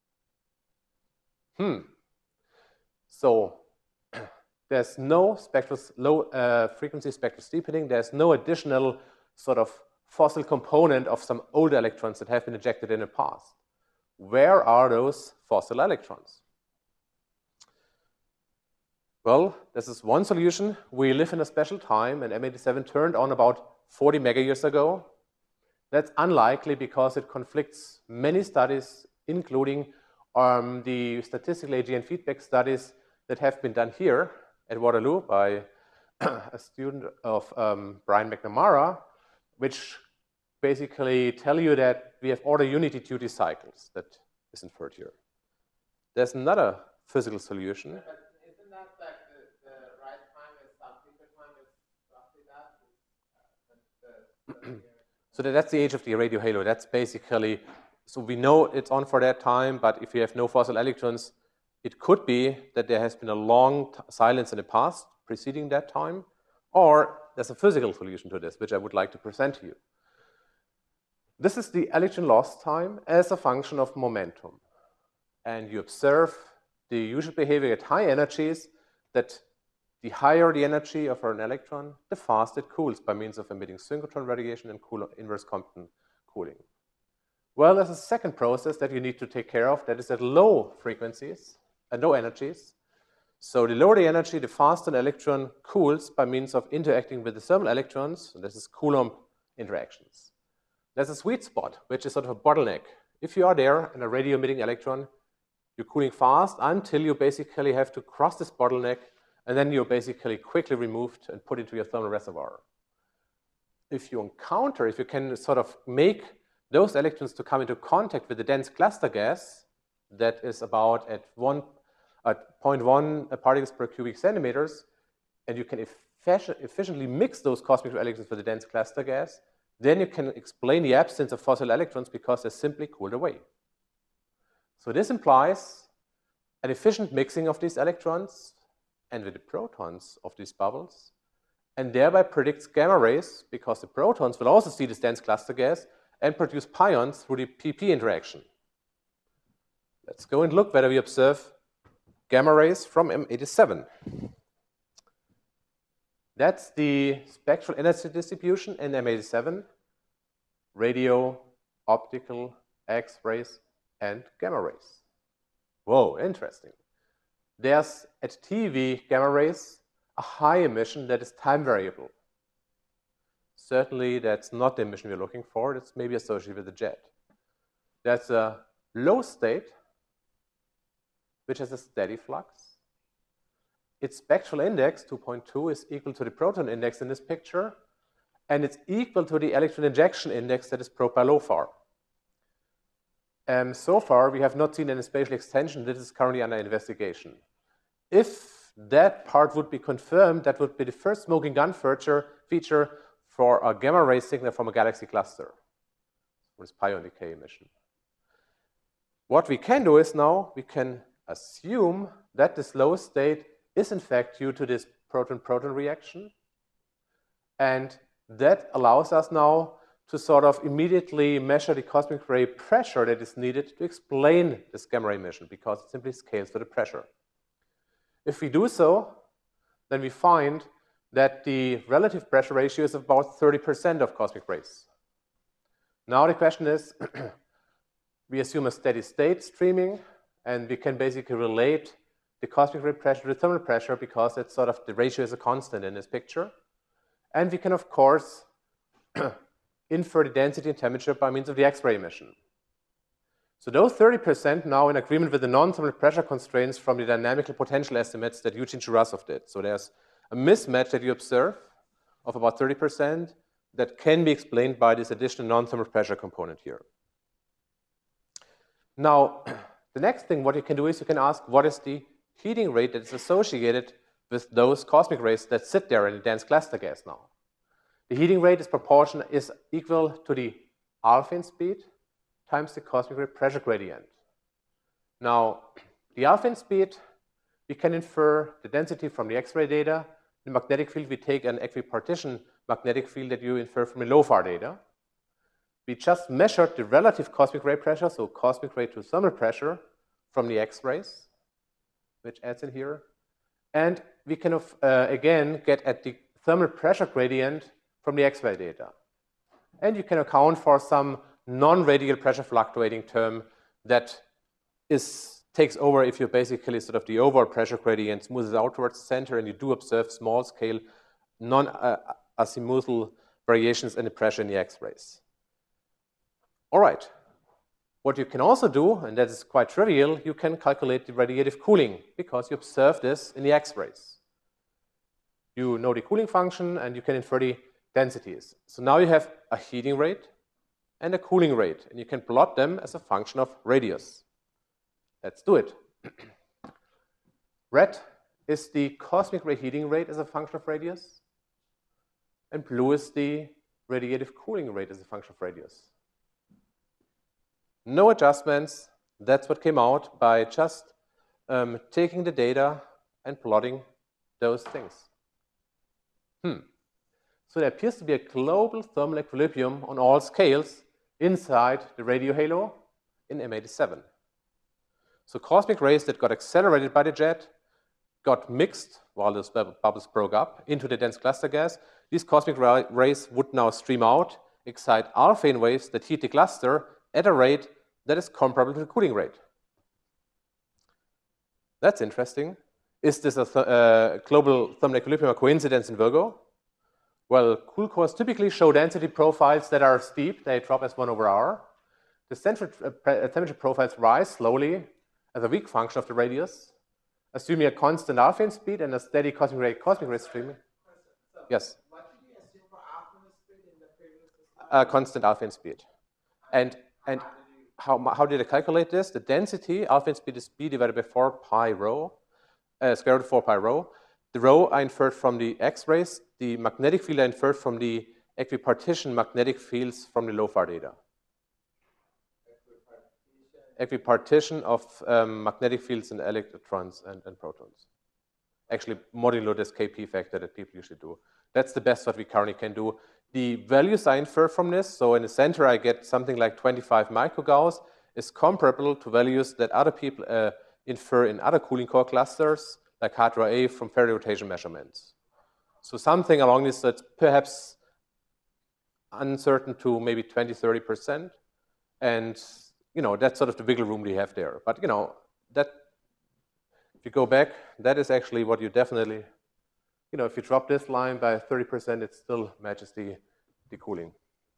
S1: Hmm. So there's no spectral, low uh, frequency spectral steepening. There's no additional sort of fossil component of some older electrons that have been ejected in the past. Where are those fossil electrons? Well, this is one solution. We live in a special time, and M eighty-seven turned on about forty mega years ago. That's unlikely because it conflicts many studies, including um, the statistical A G N feedback studies that have been done here at Waterloo by a student of um, Brian McNamara, which basically tell you that we have order unity duty cycles that is inferred here. There's another physical solution.
S2: But isn't that like the, the right time is subsequent time is roughly that? Uh, the, the
S1: So that's the age of the radio halo. That's basically, so we know it's on for that time, but if you have no fossil electrons, it could be that there has been a long silence in the past preceding that time, or there's a physical solution to this, which I would like to present to you. This is the electron loss time as a function of momentum. And you observe the usual behavior at high energies, that the higher the energy of an electron, the faster it cools by means of emitting synchrotron radiation and cool inverse Compton cooling. Well, there's a second process that you need to take care of that is at low frequencies, at low energies. So the lower the energy, the faster an electron cools by means of interacting with the thermal electrons. And this is Coulomb interactions. There's a sweet spot, which is sort of a bottleneck. If you are there in a radio emitting electron, you're cooling fast until you basically have to cross this bottleneck, and then you're basically quickly removed and put into your thermal reservoir. If you encounter, if you can sort of make those electrons to come into contact with the dense cluster gas that is about at one at zero point one particles per cubic centimeters, and you can effic efficiently mix those cosmic ray electrons with the dense cluster gas, then you can explain the absence of fossil electrons because they're simply cooled away. So this implies an efficient mixing of these electrons and with the protons of these bubbles, and thereby predicts gamma rays because the protons will also see this dense cluster gas and produce pions through the P P interaction. Let's go and look whether we observe gamma rays from M eighty-seven. That's the spectral energy distribution in M eighty-seven, radio, optical, X-rays, and gamma rays. Whoa, interesting. There's at T V gamma rays a high emission that is time variable. Certainly that's not the emission we're looking for. It's maybe associated with the jet. There's a low state which has a steady flux. Its spectral index, two point two, is equal to the proton index in this picture, and it's equal to the electron injection index that is probed by LOFAR. Um, so far, we have not seen any spatial extension. This is currently under investigation. If that part would be confirmed, that would be the first smoking gun feature, feature for a gamma ray signal from a galaxy cluster, with pion decay emission. What we can do is now we can assume that this low state is in fact due to this proton-proton reaction, and that allows us now to sort of immediately measure the cosmic ray pressure that is needed to explain this gamma ray emission, because it simply scales to the pressure. If we do so, then we find that the relative pressure ratio is about thirty percent of cosmic rays. Now the question is, we assume a steady state streaming, and we can basically relate the cosmic ray pressure to the thermal pressure because it's sort of the ratio is a constant in this picture. And we can, of course, infer the density and temperature by means of the X-ray emission. So those thirty percent now in agreement with the non-thermal pressure constraints from the dynamical potential estimates that Eugene Churasov did. So there's a mismatch that you observe of about thirty percent that can be explained by this additional non-thermal pressure component here. Now, the next thing what you can do is you can ask what is the heating rate that is associated with those cosmic rays that sit there in the dense cluster gas now. The heating rate is proportional, is equal to the alpha speed times the cosmic ray pressure gradient. Now, the alpha speed, we can infer the density from the X-ray data. The magnetic field, we take an equipartition magnetic field that you infer from the LOFAR data. We just measured the relative cosmic ray pressure, so cosmic ray to thermal pressure from the X-rays, which adds in here. And we can, uh, again, get at the thermal pressure gradient from the X-ray data. And you can account for some non-radial pressure fluctuating term that is takes over if you basically sort of the overall pressure gradient smoothes out towards the center, and you do observe small-scale, non-azimuthal variations in the pressure in the X-rays. All right. What you can also do, and that is quite trivial, you can calculate the radiative cooling because you observe this in the X-rays. You know the cooling function, and you can infer the densities. So now you have a heating rate and a cooling rate, and you can plot them as a function of radius. Let's do it. Red is the cosmic ray heating rate as a function of radius, and blue is the radiative cooling rate as a function of radius. No adjustments. That's what came out by just um, taking the data and plotting those things. Hmm. So there appears to be a global thermal equilibrium on all scales inside the radio halo in M eighty-seven. So cosmic rays that got accelerated by the jet got mixed while those bubbles broke up into the dense cluster gas. These cosmic rays would now stream out, excite alphane waves that heat the cluster at a rate that is comparable to the cooling rate. That's interesting. Is this a th uh, global thermal equilibrium or coincidence in Virgo? Well, cool cores typically show density profiles that are steep. They drop as one over R. The central uh, temperature profiles rise slowly as a weak function of the radius, assuming a constant alphane speed and a steady cosmic ray, cosmic ray streaming.
S2: So
S1: Yes.
S2: what did you assume for alphane speed in the previous system?
S1: A constant alphane speed. And, and
S2: How did you-
S1: how, how did I calculate this? The density, alphane speed is B divided by four pi rho, uh, square root of four pi rho. The rho I inferred from the X-rays. The magnetic field I inferred from the equipartition magnetic fields from the LOFAR data. Equipartition of um, magnetic fields and electrons and, and protons. Actually, modulo this K P factor that people usually do. That's the best what we currently can do. The values I infer from this, so in the center I get something like twenty-five microgauss, is comparable to values that other people uh, infer in other cooling core clusters, like Hadra A from Faraday rotation measurements. So something along this that's perhaps uncertain to maybe twenty, thirty percent. And, you know, that's sort of the wiggle room we have there. But, you know, that, if you go back, that is actually what you definitely, you know, if you drop this line by thirty percent, it still matches the, the cooling.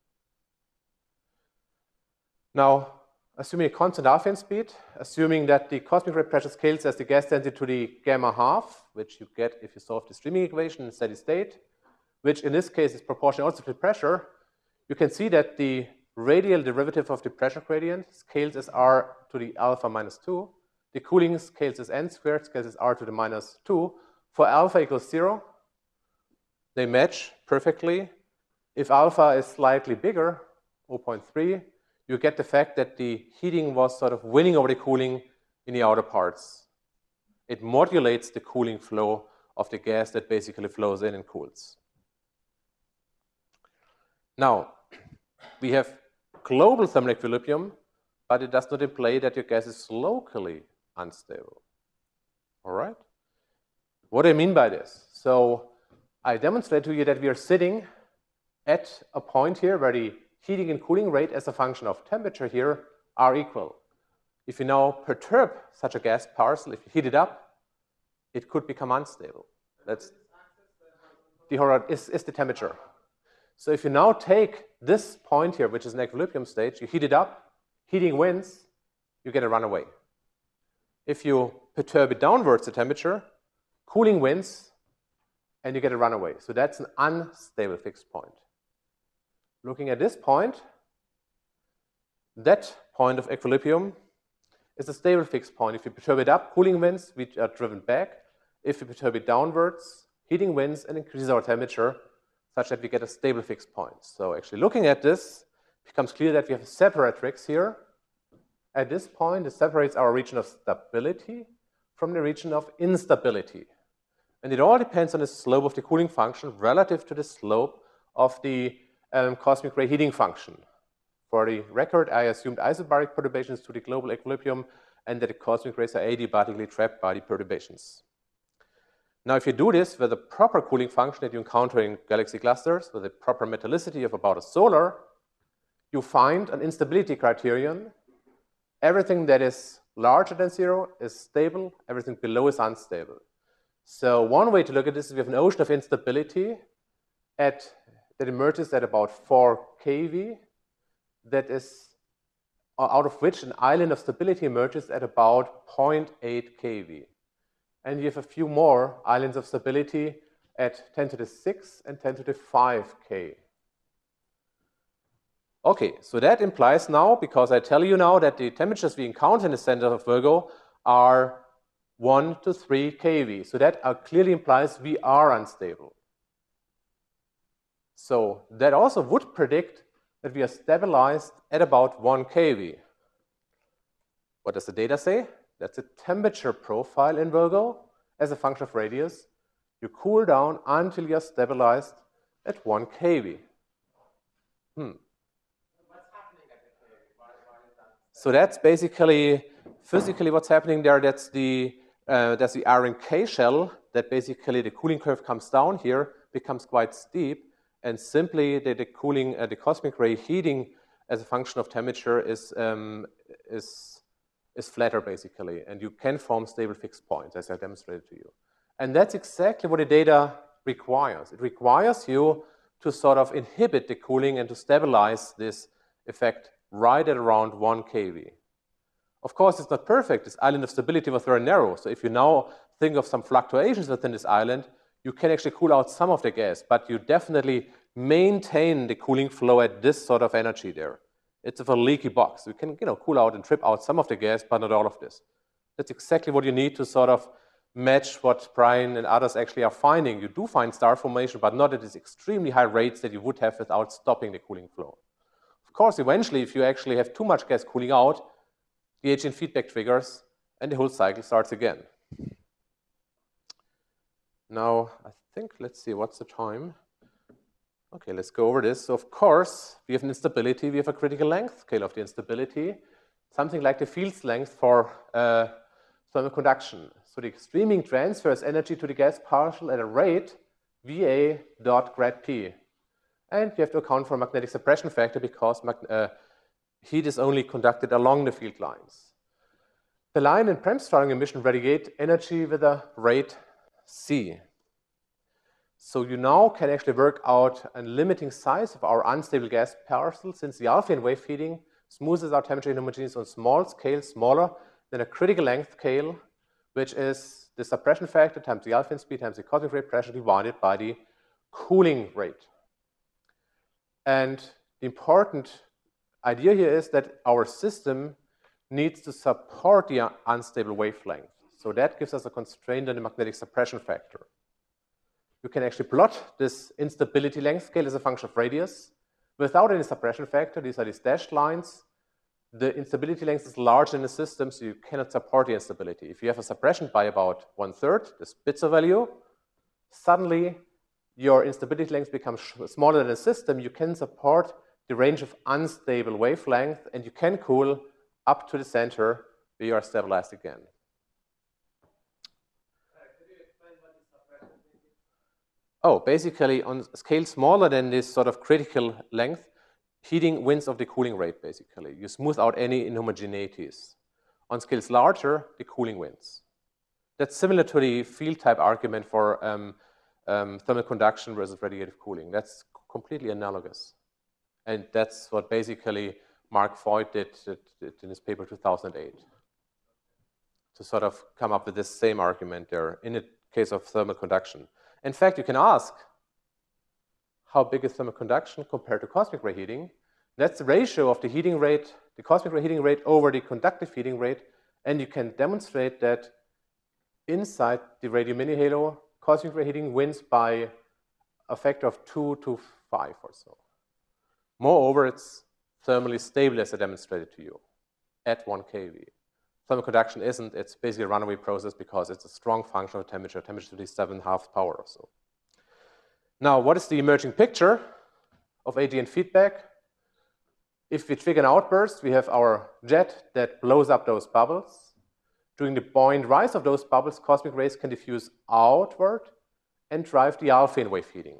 S1: Now, assuming a constant alphane speed, assuming that the cosmic ray pressure scales as the gas density to the gamma half, which you get if you solve the streaming equation in steady state, which in this case is proportional also to the pressure, you can see that the radial derivative of the pressure gradient scales as r to the alpha minus two. The cooling scales as n squared, scales as r to the minus two. For alpha equals zero, they match perfectly. If alpha is slightly bigger, zero point three, you get the fact that the heating was sort of winning over the cooling in the outer parts. It modulates the cooling flow of the gas that basically flows in and cools. Now, we have global thermal equilibrium, but it does not imply that your gas is locally unstable. All right? What do I mean by this? So I demonstrate to you that we are sitting at a point here where the heating and cooling rate as a function of temperature here are equal. If you now perturb such a gas parcel, if you heat it up, it could become unstable. That's the horror is, is the temperature. So if you now take this point here, which is an equilibrium stage, you heat it up, heating wins, you get a runaway. If you perturb it downwards the temperature, cooling wins, and you get a runaway. So that's an unstable fixed point. Looking at this point, that point of equilibrium is a stable fixed point. If you perturb it up, cooling wins, we are driven back. If you perturb it downwards, heating wins and increases our temperature such that we get a stable fixed point. So actually looking at this, it becomes clear that we have a separatrix here. At this point, it separates our region of stability from the region of instability. And it all depends on the slope of the cooling function relative to the slope of the um, cosmic ray heating function. For the record, I assumed isobaric perturbations to the global equilibrium and that the cosmic rays are adiabatically trapped by the perturbations. Now, if you do this with a proper cooling function that you encounter in galaxy clusters, with a proper metallicity of about a solar, you find an instability criterion. Everything that is larger than zero is stable, everything below is unstable. So one way to look at this is we have an ocean of instability at, that emerges at about four keV, that is, out of which an island of stability emerges at about zero point eight keV. And you have a few more islands of stability at ten to the six and ten to the five K. Okay, so that implies now, because I tell you now that the temperatures we encounter in the center of Virgo are one to three keV. So that uh, clearly implies we are unstable. So that also would predict that we are stabilized at about one keV. What does the data say? That's a temperature profile in Virgo as a function of radius. You cool down until you're stabilized at one keV. Hmm. So that's basically physically what's happening there. That's the uh, that's the iron K shell. That basically the cooling curve comes down here, becomes quite steep, and simply the, the cooling, uh, the cosmic ray heating as a function of temperature is um, is is flatter basically, and you can form stable fixed points as I demonstrated to you. And that's exactly what the data requires. It requires you to sort of inhibit the cooling and to stabilize this effect right at around one keV. Of course, it's not perfect. This island of stability was very narrow. So if you now think of some fluctuations within this island, you can actually cool out some of the gas, but you definitely maintain the cooling flow at this sort of energy there. It's a leaky box. You can, you know, cool out and trip out some of the gas, but not all of this. That's exactly what you need to sort of match what Brian and others actually are finding. You do find star formation, but not at these extremely high rates that you would have without stopping the cooling flow. Of course, eventually, if you actually have too much gas cooling out, the H N feedback triggers and the whole cycle starts again. Now, I think, let's see, what's the time? Okay, let's go over this. So, of course, we have an instability. We have a critical length scale of the instability, something like the Field's length for uh, thermal conduction. So the streaming transfers energy to the gas particle at a rate V A dot grad P. And you have to account for a magnetic suppression factor because uh, heat is only conducted along the field lines. The line and Bremsstrahlung emission radiate energy with a rate C. So you now can actually work out a limiting size of our unstable gas parcel, since the Alfvén wave heating smoothes our temperature inhomogeneity on small scale, smaller than a critical length scale, which is the suppression factor times the Alfvén speed times the cosmic ray pressure divided by the cooling rate. And the important idea here is that our system needs to support the unstable wavelength. So that gives us a constraint on the magnetic suppression factor. You can actually plot this instability length scale as a function of radius without any suppression factor. These are these dashed lines. The instability length is larger in the system, so you cannot support the instability. If you have a suppression by about one third, the Spitzer value, suddenly your instability length becomes smaller than the system. You can support the range of unstable wavelength, and you can cool up to the center where you are stabilized again. Oh, basically on a scale smaller than this sort of critical length, heating wins of the cooling rate, basically. You smooth out any inhomogeneities. On scales larger, the cooling wins. That's similar to the field type argument for um, um, thermal conduction versus radiative cooling. That's completely analogous. And that's what basically Mark Voigt did, did, did in his paper two thousand eight. To sort of come up with this same argument there in the case of thermal conduction. In fact, you can ask, how big is thermal conduction compared to cosmic ray heating? That's the ratio of the heating rate, the cosmic ray heating rate over the conductive heating rate, and you can demonstrate that inside the radio mini halo, cosmic ray heating wins by a factor of two to five or so. Moreover, it's thermally stable, as I demonstrated to you, at one keV. Thermal conduction isn't. It's basically a runaway process because it's a strong function of temperature, temperature to the seven half power or so. Now, what is the emerging picture of A G N feedback? If we trigger an outburst, we have our jet that blows up those bubbles. During the buoyant rise of those bubbles, cosmic rays can diffuse outward and drive the Alfvén wave heating.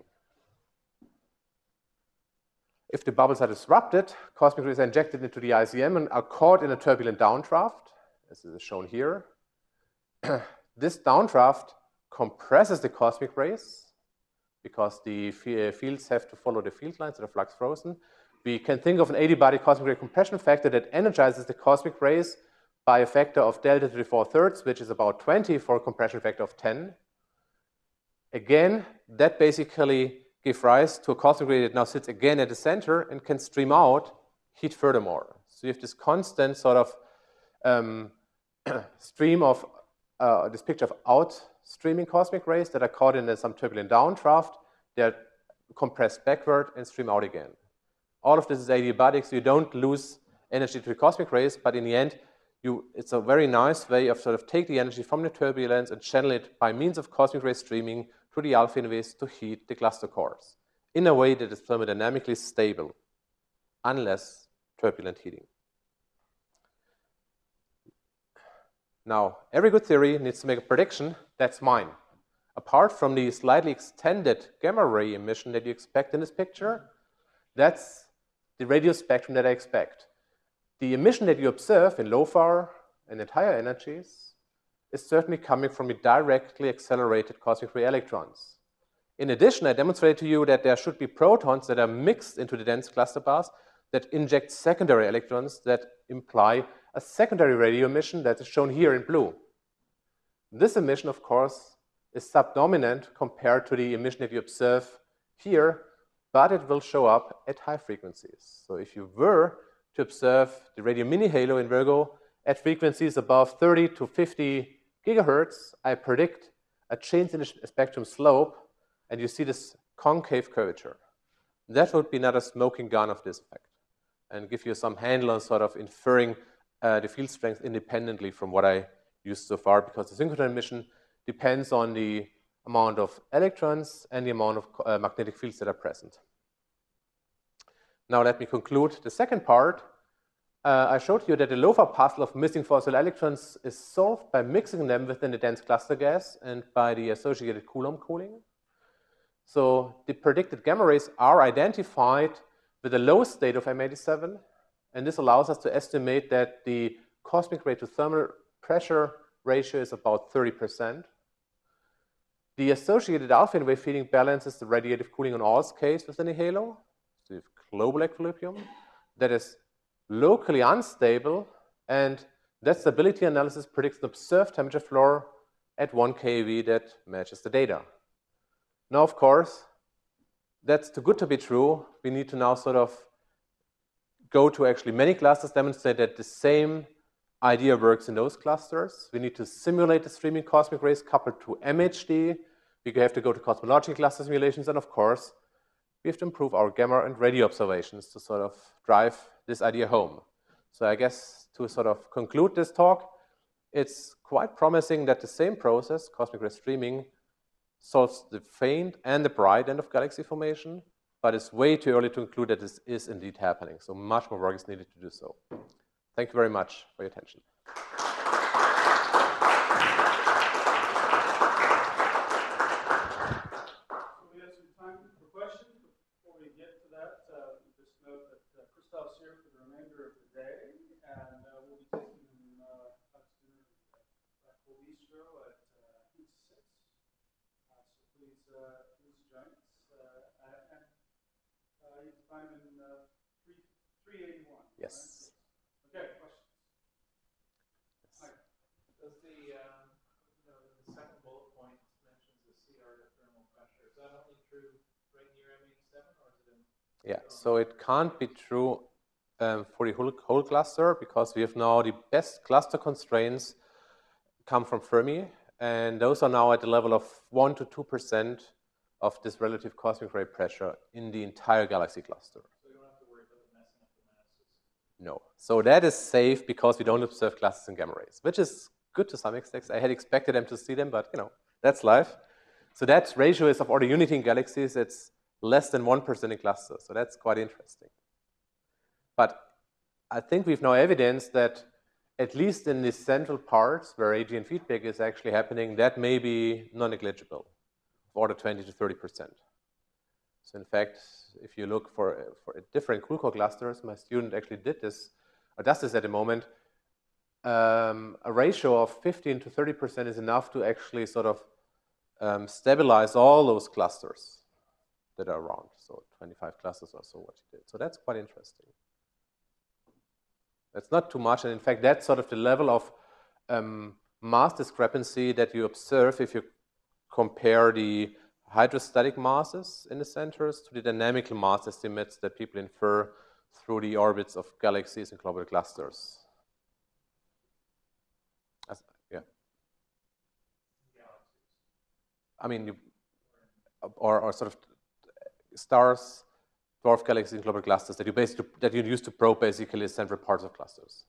S1: If the bubbles are disrupted, cosmic rays are injected into the I C M and are caught in a turbulent downdraft. as is shown here. This downdraft compresses the cosmic rays because the fields have to follow the field lines that are flux frozen. We can think of an adiabatic cosmic ray compression factor that energizes the cosmic rays by a factor of delta to the four thirds, which is about twenty for a compression factor of ten. Again, that basically gives rise to a cosmic ray that now sits again at the center and can stream out heat furthermore. So you have this constant sort of um, stream of uh, this picture of outstreaming cosmic rays that are caught in some turbulent downdraft. They're compressed backward and stream out again. All of this is adiabatic, so you don't lose energy to the cosmic rays, but in the end, you, it's a very nice way of sort of take the energy from the turbulence and channel it by means of cosmic ray streaming through the alpha waves to heat the cluster cores in a way that is thermodynamically stable, unless turbulent heating. Now, every good theory needs to make a prediction. That's mine. Apart from the slightly extended gamma ray emission that you expect in this picture, that's the radio spectrum that I expect. The emission that you observe in LOFAR and at higher energies is certainly coming from the directly accelerated cosmic ray electrons. In addition, I demonstrated to you that there should be protons that are mixed into the dense cluster bars that inject secondary electrons that imply a secondary radio emission that is shown here in blue. This emission, of course, is subdominant compared to the emission that you observe here, but it will show up at high frequencies. So if you were to observe the radio mini halo in Virgo at frequencies above thirty to fifty gigahertz, I predict a change in the spectrum slope, and you see this concave curvature. That would be another smoking gun of this effect and give you some handle on sort of inferring uh, the field strength independently from what I used so far, because the synchrotron emission depends on the amount of electrons and the amount of uh, magnetic fields that are present. Now let me conclude the second part. Uh, I showed you that the LOFAR puzzle of missing fossil electrons is solved by mixing them within the dense cluster gas and by the associated Coulomb cooling. So the predicted gamma rays are identified with the lowest state of M eighty-seven, and this allows us to estimate that the cosmic ray to thermal pressure ratio is about thirty percent. The associated alpha wave feeding balances the radiative cooling on all scales within a halo. So you have global equilibrium that is locally unstable, and that stability analysis predicts an observed temperature floor at one keV that matches the data. Now, of course, that's too good to be true. We need to now sort of go to actually many clusters, demonstrate that the same idea works in those clusters. We need to simulate the streaming cosmic rays coupled to M H D. We have to go to cosmological cluster simulations, and of course, we have to improve our gamma and radio observations to sort of drive this idea home. So I guess to sort of conclude this talk, it's quite promising that the same process, cosmic ray streaming, solves the faint and the bright end of galaxy formation, but it's way too early to conclude that this is indeed happening. So much more work is needed to do so. Thank you very much for your attention.
S3: We have some time for questions. Before we get to that, uh, just note that uh, Christoph's here for the remainder of the day, and uh, we'll be taking him uh, out to dinner at Cold Bistro at uh, six. Uh, so please, uh, please join us. Uh, and uh, you can find him in uh, three eighty-one.
S1: Yes.
S3: Right? Okay, questions?
S4: Yes. Does the, uh, you know, the second bullet point mentions the C R thermal pressure. Is that only true right near M eighty-seven, or is it in?
S1: Yeah, so it can't be true um, for the whole, whole cluster, because we have now the best cluster constraints come from Fermi, and those are now at the level of one to two percent of this relative cosmic ray pressure in the entire galaxy cluster.
S4: So you don't have to worry about messing up the masses.
S1: No. So that is safe because we don't observe clusters in gamma rays, which is good to some extent. I had expected them to see them, but you know, that's life. So that ratio is of order unity in galaxies. It's less than one percent in clusters. So that's quite interesting. But I think we've now evidenced that at least in the central parts where A G N feedback is actually happening, that may be non-negligible, of order twenty to thirty percent. So in fact, if you look for, for different cool core clusters, my student actually did this, or does this at the moment, um, a ratio of fifteen to thirty percent is enough to actually sort of um, stabilize all those clusters that are around. So twenty-five clusters or so what you did. So that's quite interesting. That's not too much. And in fact, that's sort of the level of um, mass discrepancy that you observe if you compare the hydrostatic masses in the centers to the dynamical mass estimates that people infer through the orbits of galaxies and globular clusters. As, yeah. I mean, you, or, or sort of stars, dwarf galaxies, and globular clusters that you basically that you use to probe basically the central parts of clusters.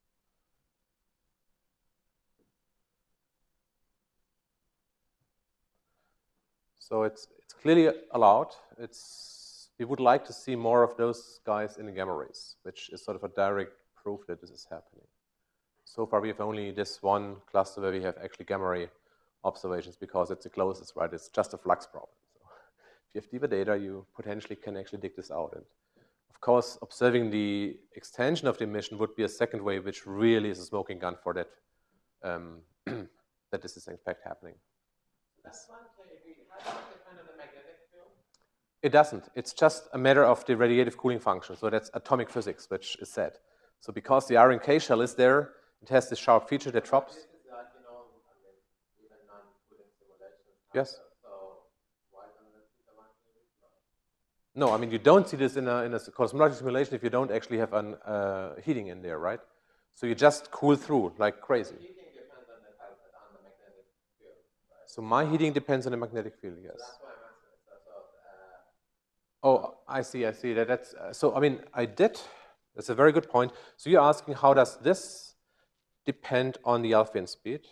S1: So it's it's clearly allowed. It's we would like to see more of those guys in the gamma rays, which is sort of a direct proof that this is happening. So far, we have only this one cluster where we have actually gamma ray observations because it's the closest, right? It's just a flux problem. So if you have deeper data, you potentially can actually dig this out. And of course, observing the extension of the emission would be a second way, which really is a smoking gun for that, um, that this is in fact happening.
S2: That's one theory. How does it depend on the magnetic field?
S1: It doesn't. It's just a matter of the radiative cooling function. So that's atomic physics, which is said. So because the iron K shell is there, it has this sharp feature that drops.
S2: This is like, you know, I mean, even non-cooling simulations.
S1: Yes.
S2: So why don't we see the one theory?
S1: No, I mean, you don't see this in a, in a cosmological simulation if you don't actually have an uh, heating in there, right? So you just cool through like crazy.
S2: Heating depends on the, on the magnetic field, right?
S1: So my heating depends on the magnetic field, yes.
S2: So that's why I'm asking. So, so, uh,
S1: Oh, I see, I see. That, that's, uh, so, I mean, I did, that's a very good point. So you're asking how does this depend on the Alfvén speed?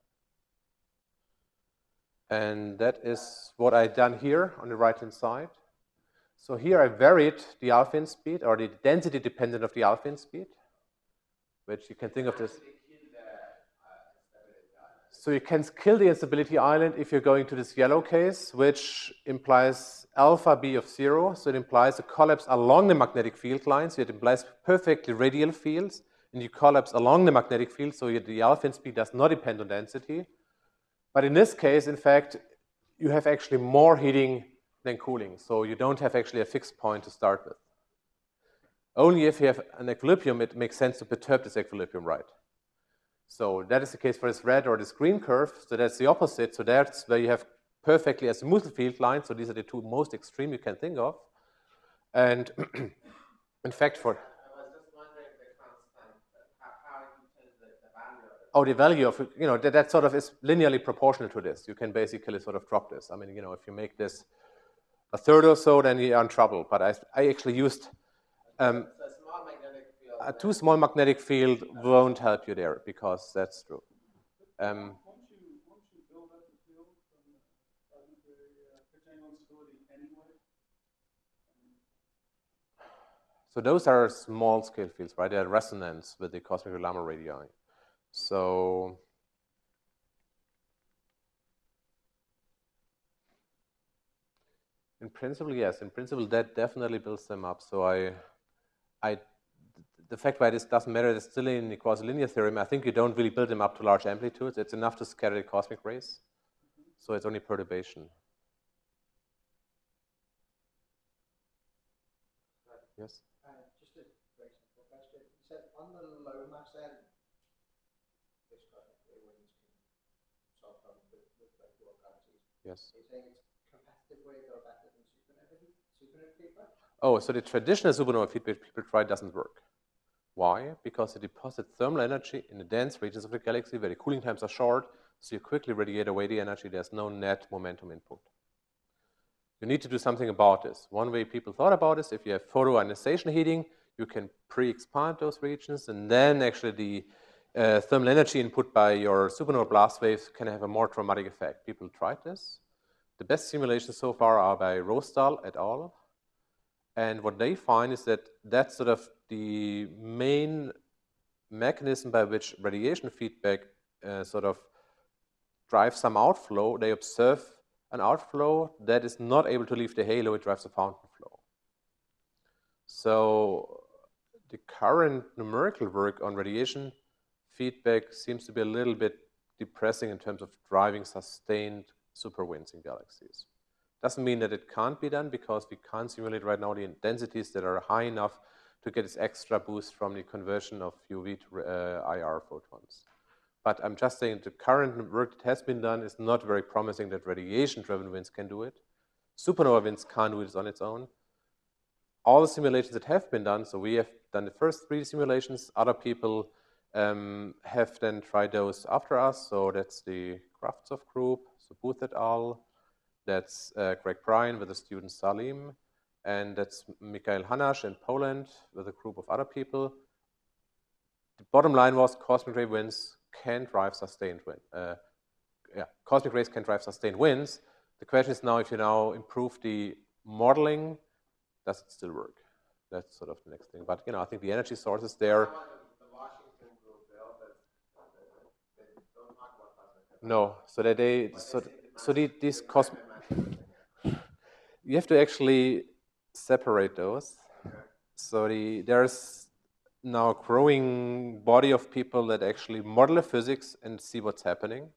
S1: And that is what I've done here on the right-hand side. So here I varied the Alfvén speed, or the density dependent of the Alfvén speed, which you can think of this. So you can kill the instability island if you're going to this yellow case, which implies alpha B of zero. So it implies a collapse along the magnetic field line. So it implies perfectly radial fields, and you collapse along the magnetic field. So the Alfvén speed does not depend on density. But in this case, in fact, you have actually more heating than cooling. So you don't have actually a fixed point to start with. Only if you have an equilibrium, it makes sense to perturb this equilibrium, right? So that is the case for this red or this green curve. So that's the opposite. So that's where you have perfectly azimuthal field lines. So these are the two most extreme you can think of. And in fact, for
S2: I was just wondering the constant, how, how you change the, the value of it.
S1: oh, the value of, you know, that, that sort of is linearly proportional to this. You can basically sort of drop this. I mean, you know, if you make this a third or so, then you're in trouble. But I, I actually used um,
S2: So a small magnetic field.
S1: a too small magnetic field won't help you there because that's true. Um,
S3: Won't you, won't you build up the field from the, uh, the uh, rectangular instability anyway?
S1: So those are small scale fields, right? They're resonance with the cosmic Lama radii. So in principle, yes. In principle, that definitely builds them up. So I, I, the fact why this doesn't matter is still in the quasi-linear theorem. I think you don't really build them up to large amplitudes. It's enough to scatter the cosmic rays. So it's only perturbation. Yes.
S5: Uh, just a very simple question. You said on the low mass end, this cosmic ray winds can solve problems with, with like dwarf galaxies.
S1: Yes.
S5: Are you saying it's competitive ways are better than supernova, supernova feedback?
S1: Oh, so the traditional supernova feedback people try doesn't work. Why? Because it deposits thermal energy in the dense regions of the galaxy where the cooling times are short, so you quickly radiate away the energy. There's no net momentum input. You need to do something about this. One way people thought about this, if you have photoionization heating, you can pre-expand those regions, and then actually the uh, thermal energy input by your supernova blast waves can have a more dramatic effect. People tried this. The best simulations so far are by Rostal et al. And what they find is that that's sort of the main mechanism by which radiation feedback uh, sort of drives some outflow. They observe an outflow that is not able to leave the halo, it drives a fountain flow. So the current numerical work on radiation feedback seems to be a little bit depressing in terms of driving sustained super winds in galaxies. Doesn't mean that it can't be done, because we can't simulate right now the densities that are high enough to get this extra boost from the conversion of U V to uh, I R photons. But I'm just saying the current work that has been done is not very promising that radiation-driven winds can do it. Supernova winds can't do this on its own. All the simulations that have been done, so we have done the first three simulations, other people um, have then tried those after us, so that's the Kravtsov group, so Booth et al., that's uh, Greg Bryan with the student Salim, and that's Mikhail Hanash in Poland with a group of other people. The bottom line was cosmic ray winds can drive sustained wind. Uh, yeah, cosmic rays can drive sustained winds. The question is now, if you now improve the modeling, does it still work? That's sort of the next thing. But you know, I think the energy source is there. No, so that they so so the, these cosmic. You have to actually separate those. So the there's now a growing body of people that actually model the physics and see what's happening.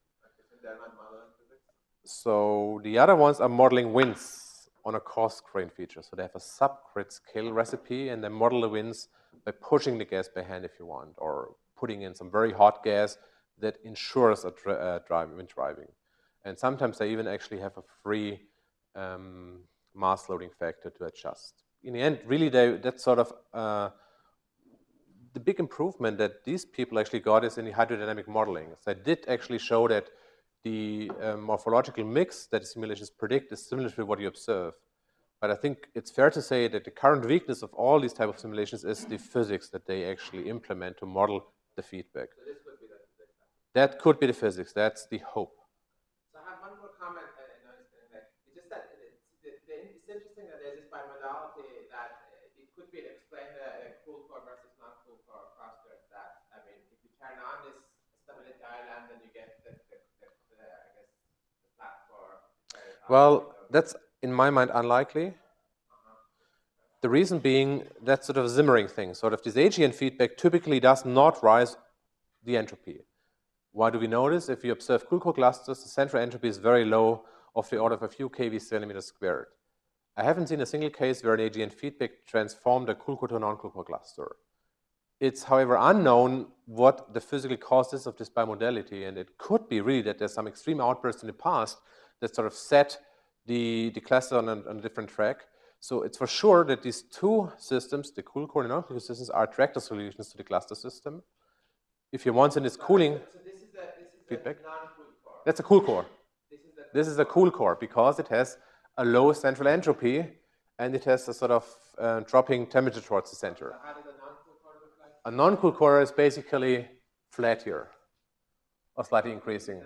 S1: So the other ones are modeling winds on a coarse grain feature. So they have a sub-grid scale recipe, and they model the winds by pushing the gas by hand if you want, or putting in some very hot gas that ensures a dri uh, drive, wind driving. And sometimes they even actually have a free um, mass loading factor to adjust. In the end, really, they, that's sort of uh, the big improvement that these people actually got is in the hydrodynamic modeling. So they did actually show that the uh, morphological mix that the simulations predict is similar to what you observe. But I think it's fair to say that the current weakness of all these type of simulations is the physics that they actually implement to model the feedback.
S2: So this could be the physics.
S1: That could be the physics. That's the hope.
S2: So I have one more comment. Uh, that it's just that it's, it's interesting that there's this bimodality that it could be explained a, a cool core versus non-cool core cluster. That I mean, if you turn on this stability island, then you get the, the, the, the I guess the flat core.
S1: Well, that's in my mind unlikely. Uh-huh. The reason being that sort of Zimmering thing, sort of this A G N feedback typically does not rise the entropy. Why do we know this? If you observe cool core clusters, the central entropy is very low, of the order of a few keV centimeters squared. I haven't seen a single case where an A G N feedback transformed a cool core to a non-cool core cluster. It's, however, unknown what the physical cause is of this bimodality, and it could be really that there's some extreme outbursts in the past that sort of set the, the cluster on a, on a different track. So it's for sure that these two systems, the cool core and non-cool core systems, are attractor solutions to the cluster system. If you want in this cooling
S2: so this is a, this is
S1: feedback,
S2: a non-cool core.
S1: that's a cool core.
S2: This is, a
S1: this is a cool core because it has a low central entropy and it has a sort of uh, dropping temperature towards the center.
S2: So how does a non-cool core look like?
S1: A non-cool core is basically flat here, or slightly increasing.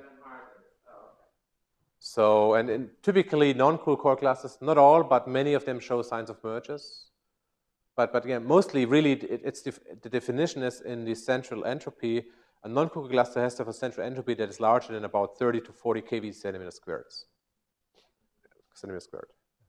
S1: So, and, and typically non-cool core clusters, not all, but many of them show signs of mergers. But, but again, mostly really it, it's the, the definition is in the central entropy. A non-cool cluster has to have a central entropy that is larger than about thirty to forty keV centimeters squared. Centimeters squared.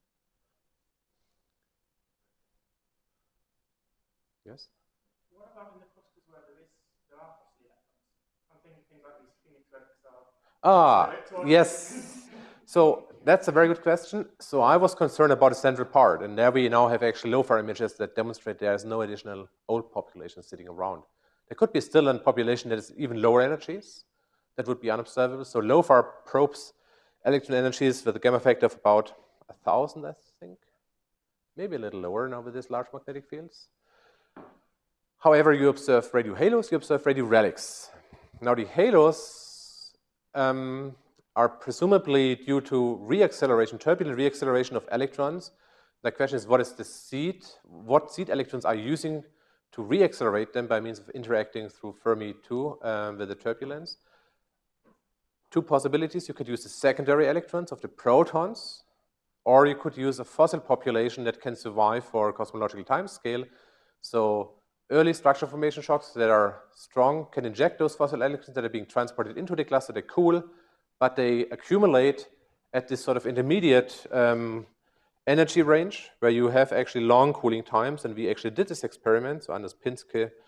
S1: Yes?
S3: What about in the clusters where there is there are possibly electrons? I'm thinking things like these Phoenix Red
S1: Ah, yes. So that's a very good question. So I was concerned about the central part, and there we now have actually LOFAR images that demonstrate there is no additional old population sitting around. There could be still a population that is even lower energies that would be unobservable. So LOFAR probes electron energies with a gamma factor of about a thousand, I think, maybe a little lower now with these large magnetic fields. However, you observe radio halos, you observe radio relics. Now the halos um, are presumably due to reacceleration, turbulent reacceleration of electrons. The question is, what is the seed? What seed electrons are using to reaccelerate them by means of interacting through Fermi two um, with the turbulence? Two possibilities. You could use the secondary electrons of the protons, or you could use a fossil population that can survive for a cosmological time scale. So early structure formation shocks that are strong can inject those fossil electrons that are being transported into the cluster. They cool, but they accumulate at this sort of intermediate um, energy range where you have actually long cooling times. And we actually did this experiment. So Anders Pinske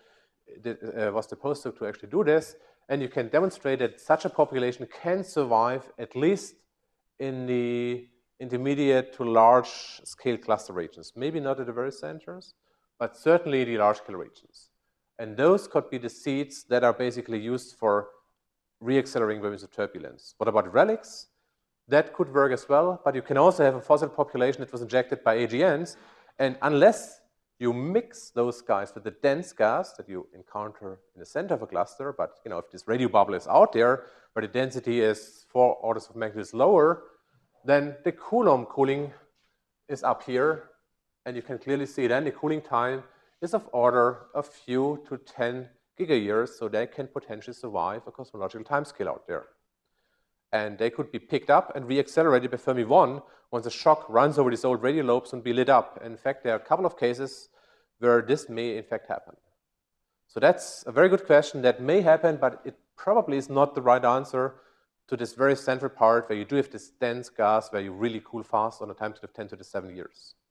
S1: uh, was supposed to, to actually do this, and you can demonstrate that such a population can survive at least in the intermediate to large scale cluster regions. Maybe not at the very centers, but certainly the large scale regions. And those could be the seeds that are basically used for reaccelerating waves of turbulence. What about relics? That could work as well, but you can also have a fossil population that was injected by A G Ns, and unless you mix those guys with the dense gas that you encounter in the center of a cluster, but you know, if this radio bubble is out there, where the density is four orders of magnitude lower, then the Coulomb cooling is up here, and you can clearly see then the cooling time is of order a few to ten gigayears, so they can potentially survive a cosmological timescale out there. And they could be picked up and reaccelerated by Fermi one once a shock runs over these old radio lobes and be lit up. And in fact, there are a couple of cases where this may in fact happen. So that's a very good question. That may happen, but it probably is not the right answer to this very central part where you do have this dense gas where you really cool fast on a time scale of ten to the seven years.